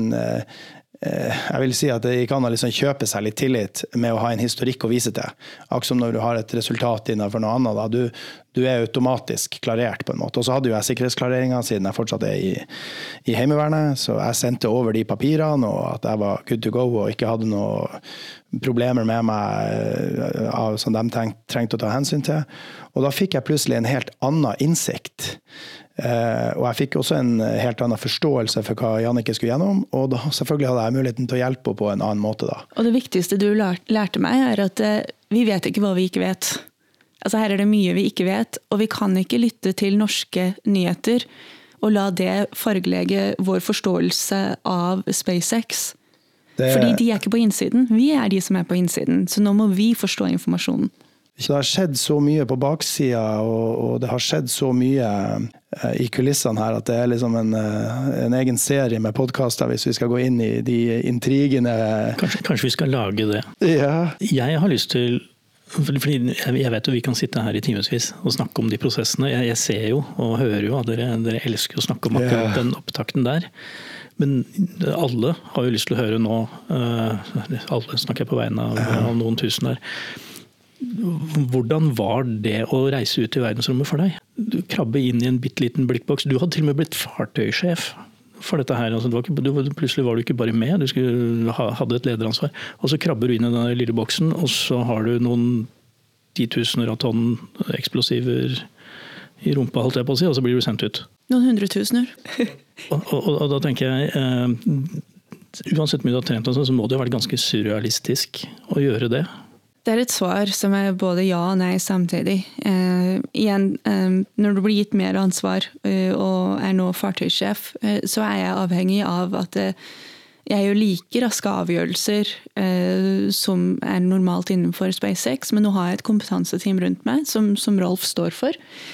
jeg vil si at det ikke kan liksom kjøpe seg litt tillit med å ha en historikk å vise til. Akkurat som når du har et resultat innenfor noe annet, da. Du, du er automatisk klarert på en måte. Og så hadde jo jeg sikkerhetsklareringen siden jeg fortsatt er i, i heimevernet, så jeg sendte over de papirene og at jeg var good to go og ikke hadde noe problemer med meg av, som de tenkt, trengte å ta hensyn til. Og da fikk jeg plutselig en helt annen innsikt. Eh, og jeg fikk også en helt annen forståelse for hva Jannicke skulle gjennom, og da selvfølgelig hadde jeg muligheten til å hjelpe på en annen måte da. Og det viktigste du lærte meg er at eh, vi vet ikke hva vi ikke vet. Altså her er det mye vi ikke vet, og vi kan ikke lytte til norske nyheter og la det fargelegge vår forståelse av SpaceX. Det, Fordi de er ikke på innsiden, vi er de som er på innsiden, så nå må vi forstå informasjonen. Det har skjedd så mye på baksida, og, og det har skjedd så mye i kulissene her, at det er liksom en, en egen serie med podcaster hvis vi skal gå inn i de intrigene. Kanskje, kanskje vi skal lage det. Ja. Jeg har lyst til, fordi jeg vet jo vi kan sitte her i timesvis og snakke om de prosessene. Jeg, jeg ser jo og hører jo at dere, dere elsker å snakke om akkurat ja. Den opptakten der. Men alle har jo lyst til å høre nå, alle snakker jeg på vegne av, av noen tusen der. Hvordan var det å reise ut i verdensrommet for deg? Du krabbe inn i en bitteliten blikkboks. Du hadde til og med blitt fartøysjef for dette her. Altså, det var ikke, du, plutselig var du ikke bare med, du skulle ha, hadde et lederansvar. Og så krabber du inn i den lille boksen, og så har du noen titusener av tonn eksplosiver i rumpa, holdt jeg på å si, og så blir du sendt ut. Noen hundretusener. og, og, og da tenker jeg, eh, uansett mye du har trent, så må det jo være ganske surrealistisk å gjøre det. Det er et svar som er både ja og nei samtidig. Eh, igjen, eh, når du blir gitt mer ansvar eh, og er nå fartøysjef, eh, så er jeg avhengig av at eh, jeg gjør like raske avgjørelser eh, som er normalt innenfor SpaceX, men nå har jeg et kompetanseteam rundt meg som, som Rolf står for.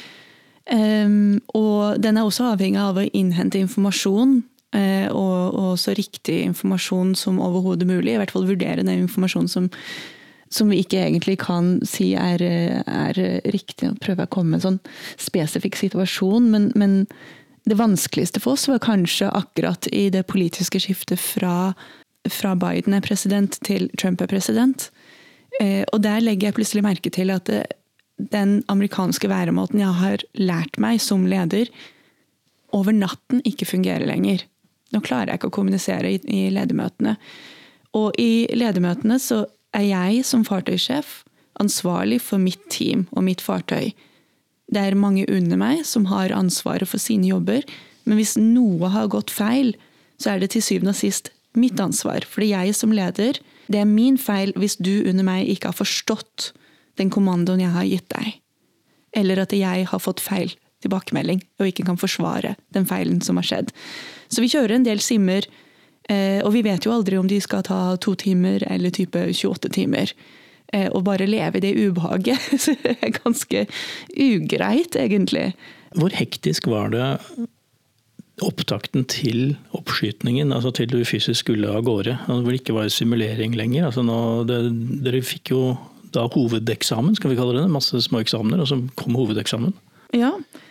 Um, og den er også avhengig av å innhente informasjon uh, og, og så riktig informasjon som overhodet mulig, i hvert fall vurdere den informasjon som, som vi ikke egentlig kan si er, er riktig og prøve å komme med en sånn spesifikk situasjon, men, men det vanskeligste for oss var kanskje akkurat i det politiske skiftet fra, fra Biden er president til Trump er president, uh, og der legger jeg plutselig merke til at det den amerikanske væremåten jeg har lært meg som leder, over natten ikke fungerer lenger. Nå klarer jeg ikke å kommunisere i, i ledermøtene. Og i ledermøtene så er jeg som fartøysjef ansvarlig for mitt team og mitt fartøy. Det er mange under meg som har ansvaret for sine jobber, men hvis noe har gått feil, så er det til syvende og sist mitt ansvar. Fordi jeg som leder, det er min feil hvis du under meg ikke har forstått den kommandoen jeg har gitt deg. Eller at jeg har fått feil tilbakemelding, og ikke kan forsvare den feilen som har skjedd. Så vi kjører en del simmer, og vi vet jo aldri om de skal ta to timer eller type tjueåtte timer. Og bare leve i det ubehaget. Så det er ganske ugreit, egentlig. Hvor hektisk var det opptakten til oppskytningen, altså til du fysisk skulle av gårde, hvor det ikke var simulering lenger? Altså nå, det, dere fikk jo da hovedeksamen, skal vi kalle det, masse små eksamener, og så kom hovedeksamen. Ja,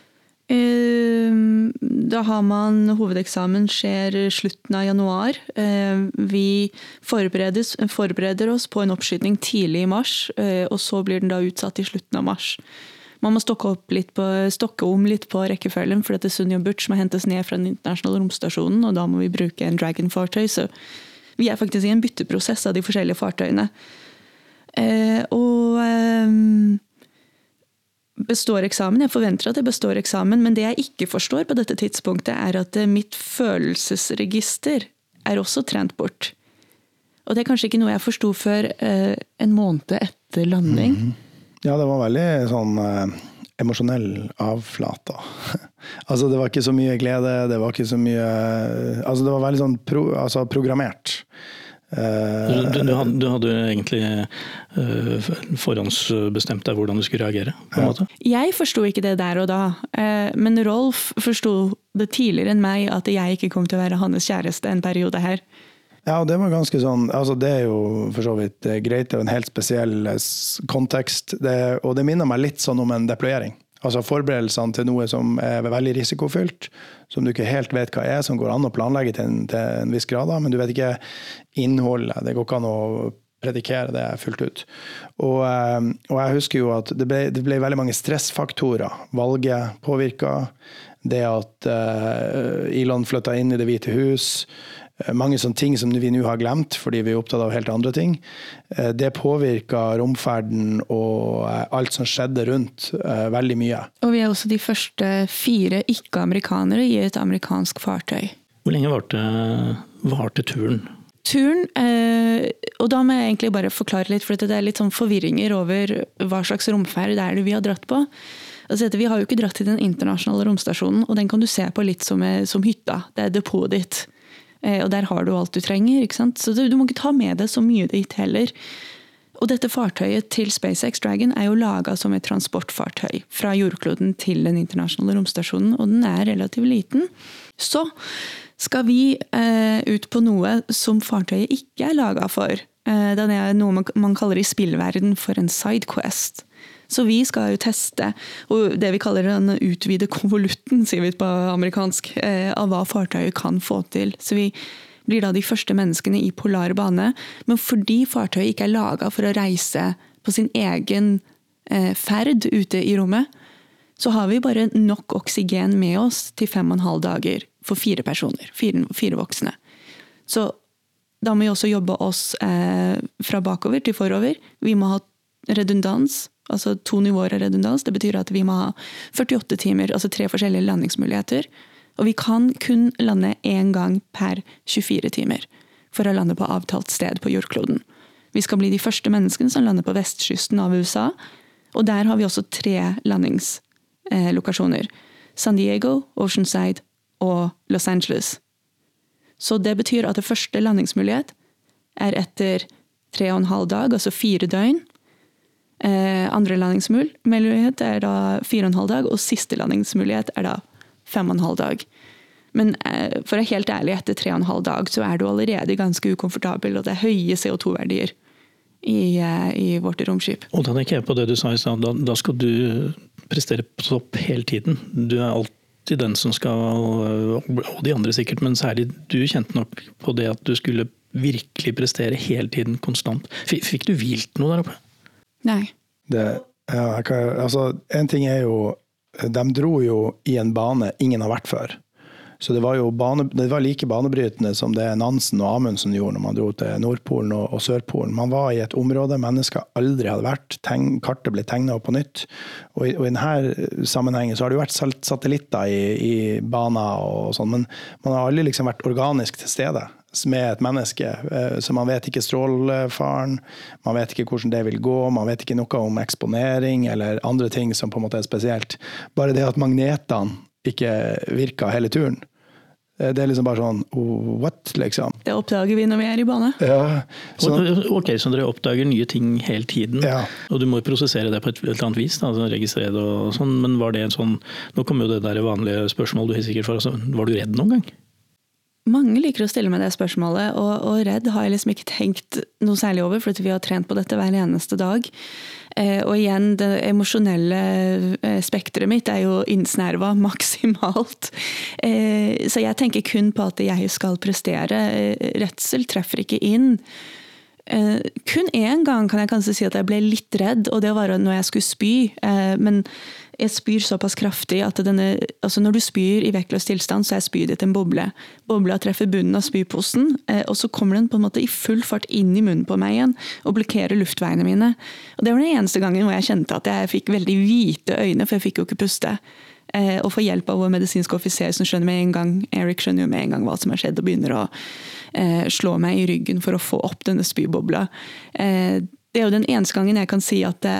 da har man hovedeksamen skjer slutten av januar. Vi forbereder oss på en oppskyting tidlig i mars, og så blir den da utsatt i slutten av mars. Man må stokke, opp litt på, stokke om litt på rekkefølgen, for dette er Sunny og Butch må hentes ned fra den internasjonale romstasjonen, og da må vi bruke en Dragon-fartøy, så vi er faktisk i en bytteprosess av de forskjellige fartøyene. Eh, og eh, består eksamen. Jeg forventer at jeg består eksamen, men det jeg ikke forstår på dette tidspunktet er at mitt følelsesregister er også trent bort. Og det er kanskje ikke noe jeg forstod før eh, en måned etter landing. Mm. Ja, det var veldig sånn emosjonell avflata. Altså det var ikke så mye glede, det var ikke så mye, altså det var veldig sånn pro, altså programmert. Du, du, du, hadde, du hadde egentlig uh, forhåndsbestemt deg hvordan du skulle reagere, på en måte? Jeg forstod ikke det der og da, uh, men Rolf forstod det tidligere enn meg at jeg ikke kom til å være hans kjæreste en periode her. Ja, og det var ganske sånn, altså det er jo for så vidt greit, det er jo en helt spesiell kontekst, det, og det minner meg litt sånn om en deployering. Altså forberedelsene til noe som er veldig risikofylt, som du ikke helt vet hva er, som går an å planlegge til en, til en viss grad, men du vet ikke innholdet, det går ikke an å predikere det fullt ut. Og, og jeg husker jo at det ble, det ble veldig mange stressfaktorer. Valget påvirket, det at uh, Elon flyttet inn i Det hvite hus, mange sånne ting som vi nå har glemt, fordi vi er opptatt av helt andre ting. Det påvirker romferden og alt som skjedde rundt veldig mye. Og vi er også de første fire ikke-amerikanere i et amerikansk fartøy. Hvor lenge varte, varte turen? Turen, eh, og da må jeg egentlig bare forklare litt, for det er litt sånn forvirringer over hva slags romferd det er det vi har dratt på. Altså, vi har jo ikke dratt til den internasjonale romstasjonen, og den kan du se på litt som, som hytta. Det er depotet ditt. Og der har du alt du trenger, ikke sant? Så du, du må ikke ta med deg så mye dit heller. Og dette fartøyet til SpaceX Dragon er jo laget som et transportfartøy fra jordkloden til den internasjonale romstasjonen, og den er relativt liten. Så skal vi eh, ut på noe som fartøyet ikke er laget for. Eh, den er noe man, man kaller i spillverden for en sidequest. Så vi skal jo teste, og det vi kaller den utvide konvolutten, sier vi på amerikansk, eh, av hva fartøyet kan få til. Så vi blir da de første menneskene i polar bane, men fordi fartøyet ikke er laget for å reise på sin egen eh, ferd ute i rommet, så har vi bare nok oksygen med oss til fem og en halv dager for fire personer, fire, fire voksne. Så da må vi også jobbe oss eh, fra bakover til forover. Vi må ha redundans, altså to nivåer av redundans. Det betyr at vi må ha førtiåtte timer, altså tre forskjellige landingsmuligheter. Og vi kan kun lande en gang per tjuefire timer for å lande på avtalt sted på jordkloden. Vi skal bli de første menneskene som lander på vestkysten av U S A, og der har vi også tre landingslokasjoner. San Diego, Oceanside og Los Angeles. Så det betyr at det første landingsmulighet er etter tre og en halv dag, altså fire døgn. Eh, andre landingsmulighet er da fire og en halv dag, og siste landingsmulighet er da fem og en halv dag. Men eh, for å være helt ærlig, etter tre og en halv dag så er du allerede ganske ukomfortabel, og det er høye C O to verdier i, eh, i vårt romskip. Og da tenker jeg på det du sa i stad, da, da skal du prestere på topp hele tiden. Du er alltid den som skal, og de andre sikkert, men særlig du kjente nok på det at du skulle virkelig prestere hele tiden konstant. Fikk du hvilt noe der oppe? Nei. Det, ja, jeg kan, altså, en ting er jo, de dro jo i en bane ingen har vært før. Så det var jo bane, det var like banebrytende som det Nansen og Amundsen gjorde når man dro til Nordpolen og, og Sørpolen. Man var i et område mennesker aldri hadde vært. Tegn, kartet ble tegnet opp på nytt. Og i, og i denne sammenhengen så har det jo vært satellitter i, i baner og sånn, men man har aldri liksom vært organisk til stede med et menneske, så man vet ikke strålefaren, man vet ikke hvordan det vil gå, man vet ikke noe om eksponering eller andre ting som på en måte er spesielt. Bare det at magnetene ikke virker hele turen, det er liksom bare sånn, what, liksom? Det oppdager vi når vi er i bane. Ja. Så, ok, så dere oppdager nye ting hele tiden, ja. Og du må jo prosessere det på et eller annet vis, da, altså registrere det og sånn, men var det en sånn, nå kommer jo det der vanlige spørsmål du helt sikkert for, altså, var du redd noen gang? Mange liker å stille meg det spørsmålet, og, og redd har jeg liksom ikke tenkt noe særlig over, for vi har trent på dette hver eneste dag. Eh, og igjen, det emosjonelle eh, spektret mitt er jo innsnerva maksimalt. Eh, så jeg tenker kun på at jeg skal prestere. Eh, redsel treffer ikke inn. Eh, kun en gang kan jeg kanskje si at jeg ble litt redd, og det var når jeg skulle spy. Eh, men jeg spyr såpass kraftig at denne, altså når du spyr i vektløs tilstand, så er spyet ditt en boble. Bobla treffer bunnen av spyposen, eh, og så kommer den på en måte i full fart inn i munnen på meg igjen, og blokkerer luftveiene mine. Og det var den eneste gangen hvor jeg kjente at jeg fikk veldig hvite øyne, for jeg fikk jo ikke puste. Eh, og få hjelp av vår medisinske offiser som skjønner med en gang, Erik skjønner jo med en gang hva som har skjedd, og begynner å eh, slå meg i ryggen for å få opp denne spybobla. Eh, det er jo den eneste gangen jeg kan si at det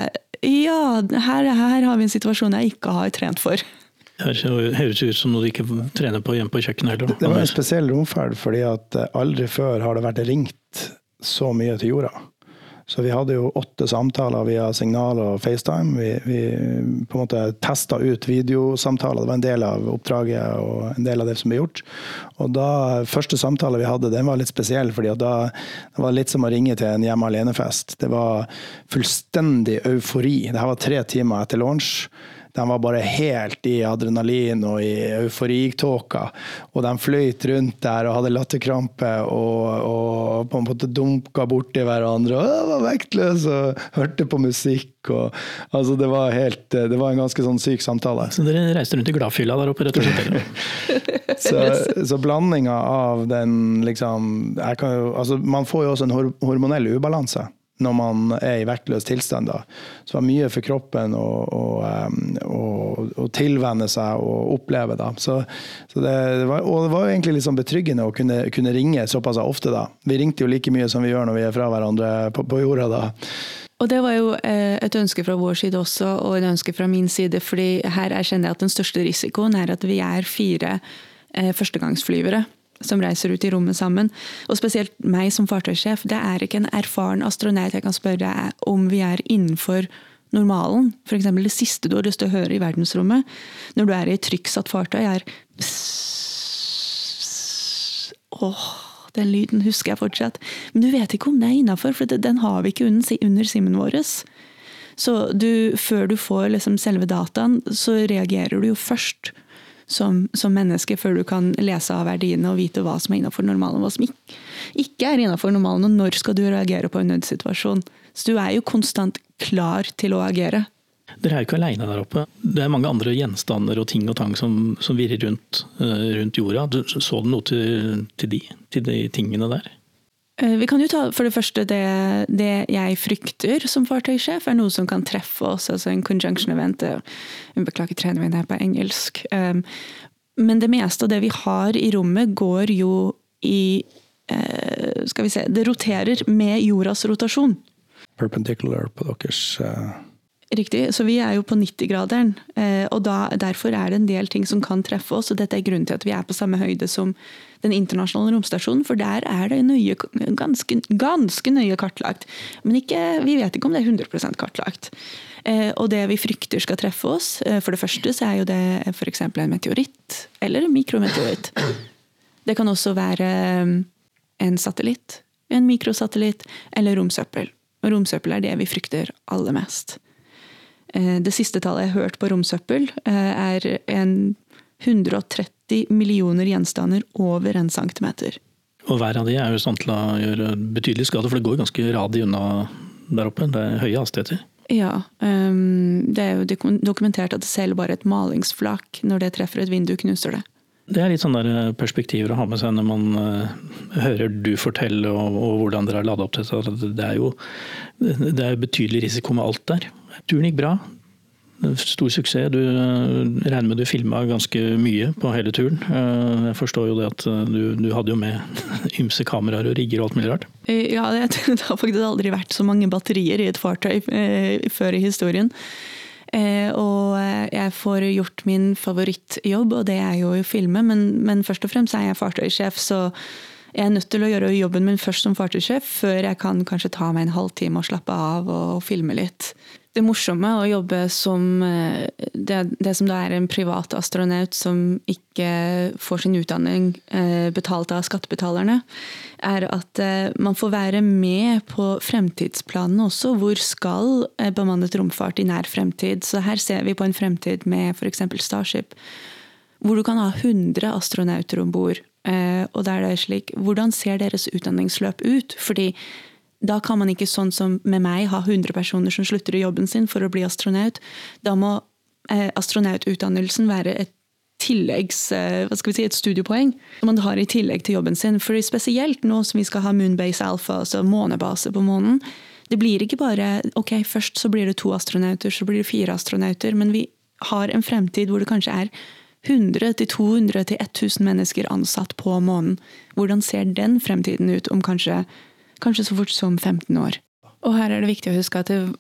ja, her, her har vi en situasjon jeg ikke har trent for. Det høres ut som noe du ikke trener på hjemme på kjøkkenet heller. Det var en spesiell romferd, fordi at aldri før har det vært ringt så mye til jorda. Så vi hadde jo åtte samtaler via signal og FaceTime. Vi, vi på en måte testet ut videosamtaler. Det var en del av oppdraget og en del av det som ble gjort. Og da, første samtale vi hadde, den var litt spesiell, fordi da det var litt som å ringe til en hjemme alene-fest. Det var fullstendig eufori. Det her var tre timer etter launch. De var bare helt i adrenalin og i euforitåka, og de fløyt rundt der og hadde latterkrampe og, og på en måte dunka bort i hverandre, og det var vektløs og hørte på musikk. Og, altså det var helt, det var en ganske sånn syk samtale. Så dere reiste rundt i gladfylla der oppe, rett og slett? så, så blandinga av den, liksom, jeg kan jo, altså man får jo også en hormonell ubalanse når man er i vektløs tilstand da. Så det var mye for kroppen å, å, å, å tilvenne seg og oppleve da. Så, så det, det var, og det var egentlig litt sånn betryggende å kunne, kunne ringe såpass ofte da. Vi ringte jo like mye som vi gjør når vi er fra hverandre på, på jorda da. Og det var jo et ønske fra vår side også, og et ønske fra min side, fordi her erkjenner jeg at den største risikoen er at vi er fire førstegangsflyvere som reiser ut i rommet sammen. Og spesielt meg som fartøysjef, det er ikke en erfaren astronaut jeg kan spørre om vi er innenfor normalen. For eksempel det siste du har lyst til å høre i verdensrommet, når du er i et trykksatt fartøy, er åh, den lyden husker jeg fortsatt. Men du vet ikke om det er innenfor, for den har vi ikke under simmen vår. Så du, før du får liksom selve dataen, så reagerer du jo først Som, som menneske, før du kan lese av verdiene og vite hva som er innenfor normalen, og hva som ikke, ikke er innenfor normalen, og når skal du reagere på en nødsituasjon. Så du er jo konstant klar til å agere. Dere er jo ikke alene der oppe. Det er mange andre gjenstander og ting og tang som, som virrer rundt, uh, rundt jorda. Du, så du noe til, til, de, til de tingene der? Vi kan jo ta for det første det, det jeg frykter som fartøysjef er noe som kan treffe oss, altså en conjunction event. Jeg beklager trener min her på engelsk. Men det meste av det vi har i rommet går jo i, skal vi se, det roterer med jordas rotasjon. Perpendicular på deres... Uh... Riktig, så vi er jo på nitti-graderen, og da, derfor er det en del ting som kan treffe oss, og dette er grunnen til at vi er på samme høyde som den internasjonale romstasjonen, for der er det nøye, ganske, ganske nøye kartlagt. Men ikke, vi vet ikke om det er hundre prosent kartlagt. Og det vi frykter skal treffe oss, for det første så er jo det for eksempel en meteoritt, eller en mikrometeoritt. Det kan også være en satellitt, en mikrosatellitt, eller romsøppel. Og romsøppel er det vi frykter aller mest. Det siste tallet jeg har hørt på romsøppel er en hundre og tretti millioner gjenstander over en centimeter. Og hver av de er jo sånn til å gjøre betydelig skade, for det går ganske radi unna der oppe. Det er høye hastigheter. Ja, det er jo dokumentert at selv bare et malingsflak, når det treffer et vindu, knuser det. Det er litt sånn der perspektiver å ha med seg når man uh, hører du fortelle og, og hvordan dere har ladet opp til. Det er jo det er betydelig risiko med alt der. Turen gikk bra. Stor suksess. Du uh, regner med du filmet ganske mye på hele turen. Uh, jeg forstår jo det at uh, du, du hadde jo med ymse kameraer og rigger og alt mulig rart. Ja, det, det har faktisk aldri vært så mange batterier i et fartøy uh, før i historien. Eh, og jeg får gjort min favorittjobb, og det er jo å filme, men, men først og fremst er jeg fartøysjef, så jeg er nødt til å gjøre jobben min først som fartøysjef, før jeg kan kanskje ta meg en halvtime og slappe av og filme litt. Det morsomme å jobbe som det, det som da er en privat astronaut som ikke får sin utdanning betalt av skattebetalerne, er at man får være med på fremtidsplanene også. Hvor skal bemannet romfart i nær fremtid? Så her ser vi på en fremtid med for eksempel Starship, hvor du kan ha hundre astronauter ombord. Og da er det slik, hvordan ser deres utdanningsløp ut? Fordi da kan man ikke sånn som med meg ha hundre personer som slutter i jobben sin for å bli astronaut. Da må eh, astronaututdannelsen være et tilleggs, eh, hva skal vi si, et studiepoeng som man har i tillegg til jobben sin. For spesielt nå som vi skal ha Moonbase Alpha, altså månebase på månen, det blir ikke bare, ok, først så blir det to astronauter, så blir det fire astronauter, men vi har en fremtid hvor det kanskje er hundre til to hundre til tusen mennesker ansatt på månen. Hvordan ser den fremtiden ut om kanskje kanskje så fort som femten år. Og her er det viktig å huske at det,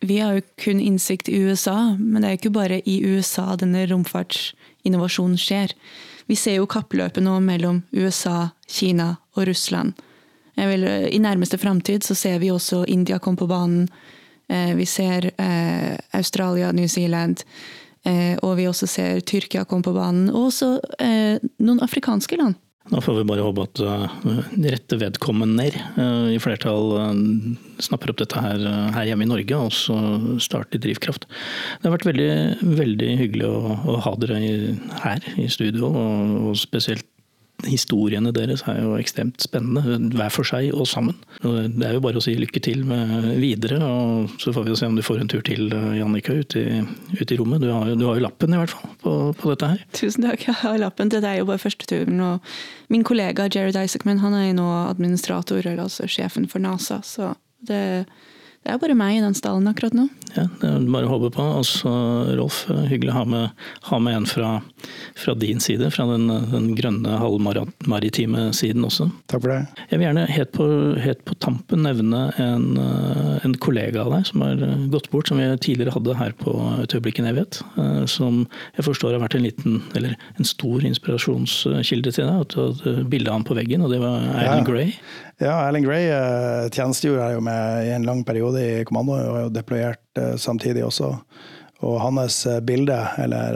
vi har jo kun innsikt i U S A, men det er jo ikke bare i U S A denne romfartsinnovasjonen skjer. Vi ser jo kappløpet nå mellom U S A, Kina og Russland. Jeg vil, i nærmeste fremtid så ser vi også India komme på banen. Vi ser eh, Australia, New Zealand, eh, og vi også ser Tyrkia komme på banen, og også eh, noen afrikanske land. Nå får vi bare håpe at uh, de rette vedkommende uh, i flertall uh, snapper opp dette her, uh, her hjemme i Norge, og så starter drivkraft. Det har vært veldig, veldig hyggelig å, å ha dere i, her i studio, og, og spesielt historiene deres er jo ekstremt spennende, hver for seg og sammen. Det er jo bare å si lykke til med videre, og så får vi se om du får en tur til, Jannicke, ut i, ut i rommet. Du har, jo, du har jo lappen i hvert fall på, på dette her. Tusen takk, jeg har lappen. Dette er jo bare første turen, og min kollega Jared Isaacman, han er jo nå administrator, eller altså sjefen for NASA, så det, det er bare meg i den stallen akkurat nå. Ja, det er bare å håpe på. Og så, Rolf, hyggelig å ha med, ha med en fra, fra din side, fra den, den grønne halvmaritime siden også. Takk for det. Jeg vil gjerne helt på, helt på tampen nevne en, en kollega av deg som har gått bort, som vi tidligere hadde her på Et øyeblikk i en evighet, som jeg forstår har vært en liten, eller en stor inspirasjonskilde til deg, at du hadde bildet av ham på veggen, og det var Alan ja. Gray. Ja, Alan Gray uh, tjenestegjorde jeg jo med i en lang periode i kommando, og er jo deployert uh, samtidig også. Og hans uh, bilde, eller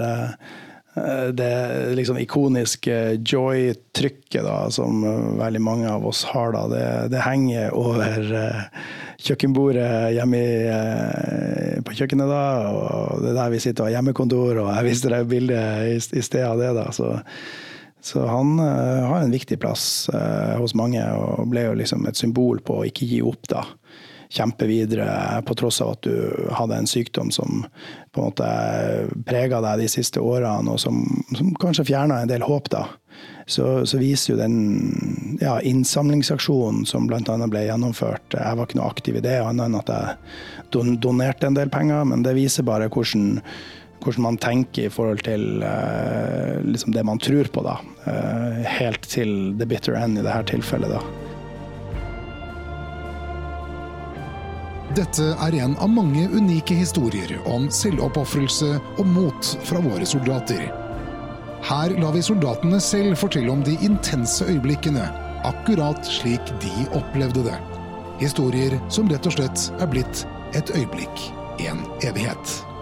uh, det liksom ikoniske joy-trykket da, som uh, veldig mange av oss har da, det, det henger over uh, kjøkkenbordet hjemme i, uh, på kjøkkenet da, og det er der vi sitter og har hjemmekontor, og jeg viste deg bildet i, i sted av det da, så Så han uh, har en viktig plass uh, hos mange, og ble jo liksom et symbol på å ikke gi opp da. Kjempe videre på tross av at du hadde en sykdom som på en måte preget deg de siste årene, og som, som kanskje fjernet en del håp da. Så, så viser jo den ja, innsamlingsaksjonen som blant annet ble gjennomført. Jeg var ikke noe aktiv i det, annet enn at jeg don donerte en del penger, men det viser bare hvordan hvordan man tenker i forhold til uh, liksom det man tror på da, uh, helt til the bitter end i dette tilfellet da. Dette er en av mange unike historier om selvoppofrelse og mot fra våre soldater. Her lar vi soldatene selv fortelle om de intense øyeblikkene, akkurat slik de opplevde det. Historier som rett og slett er blitt et øyeblikk, en evighet.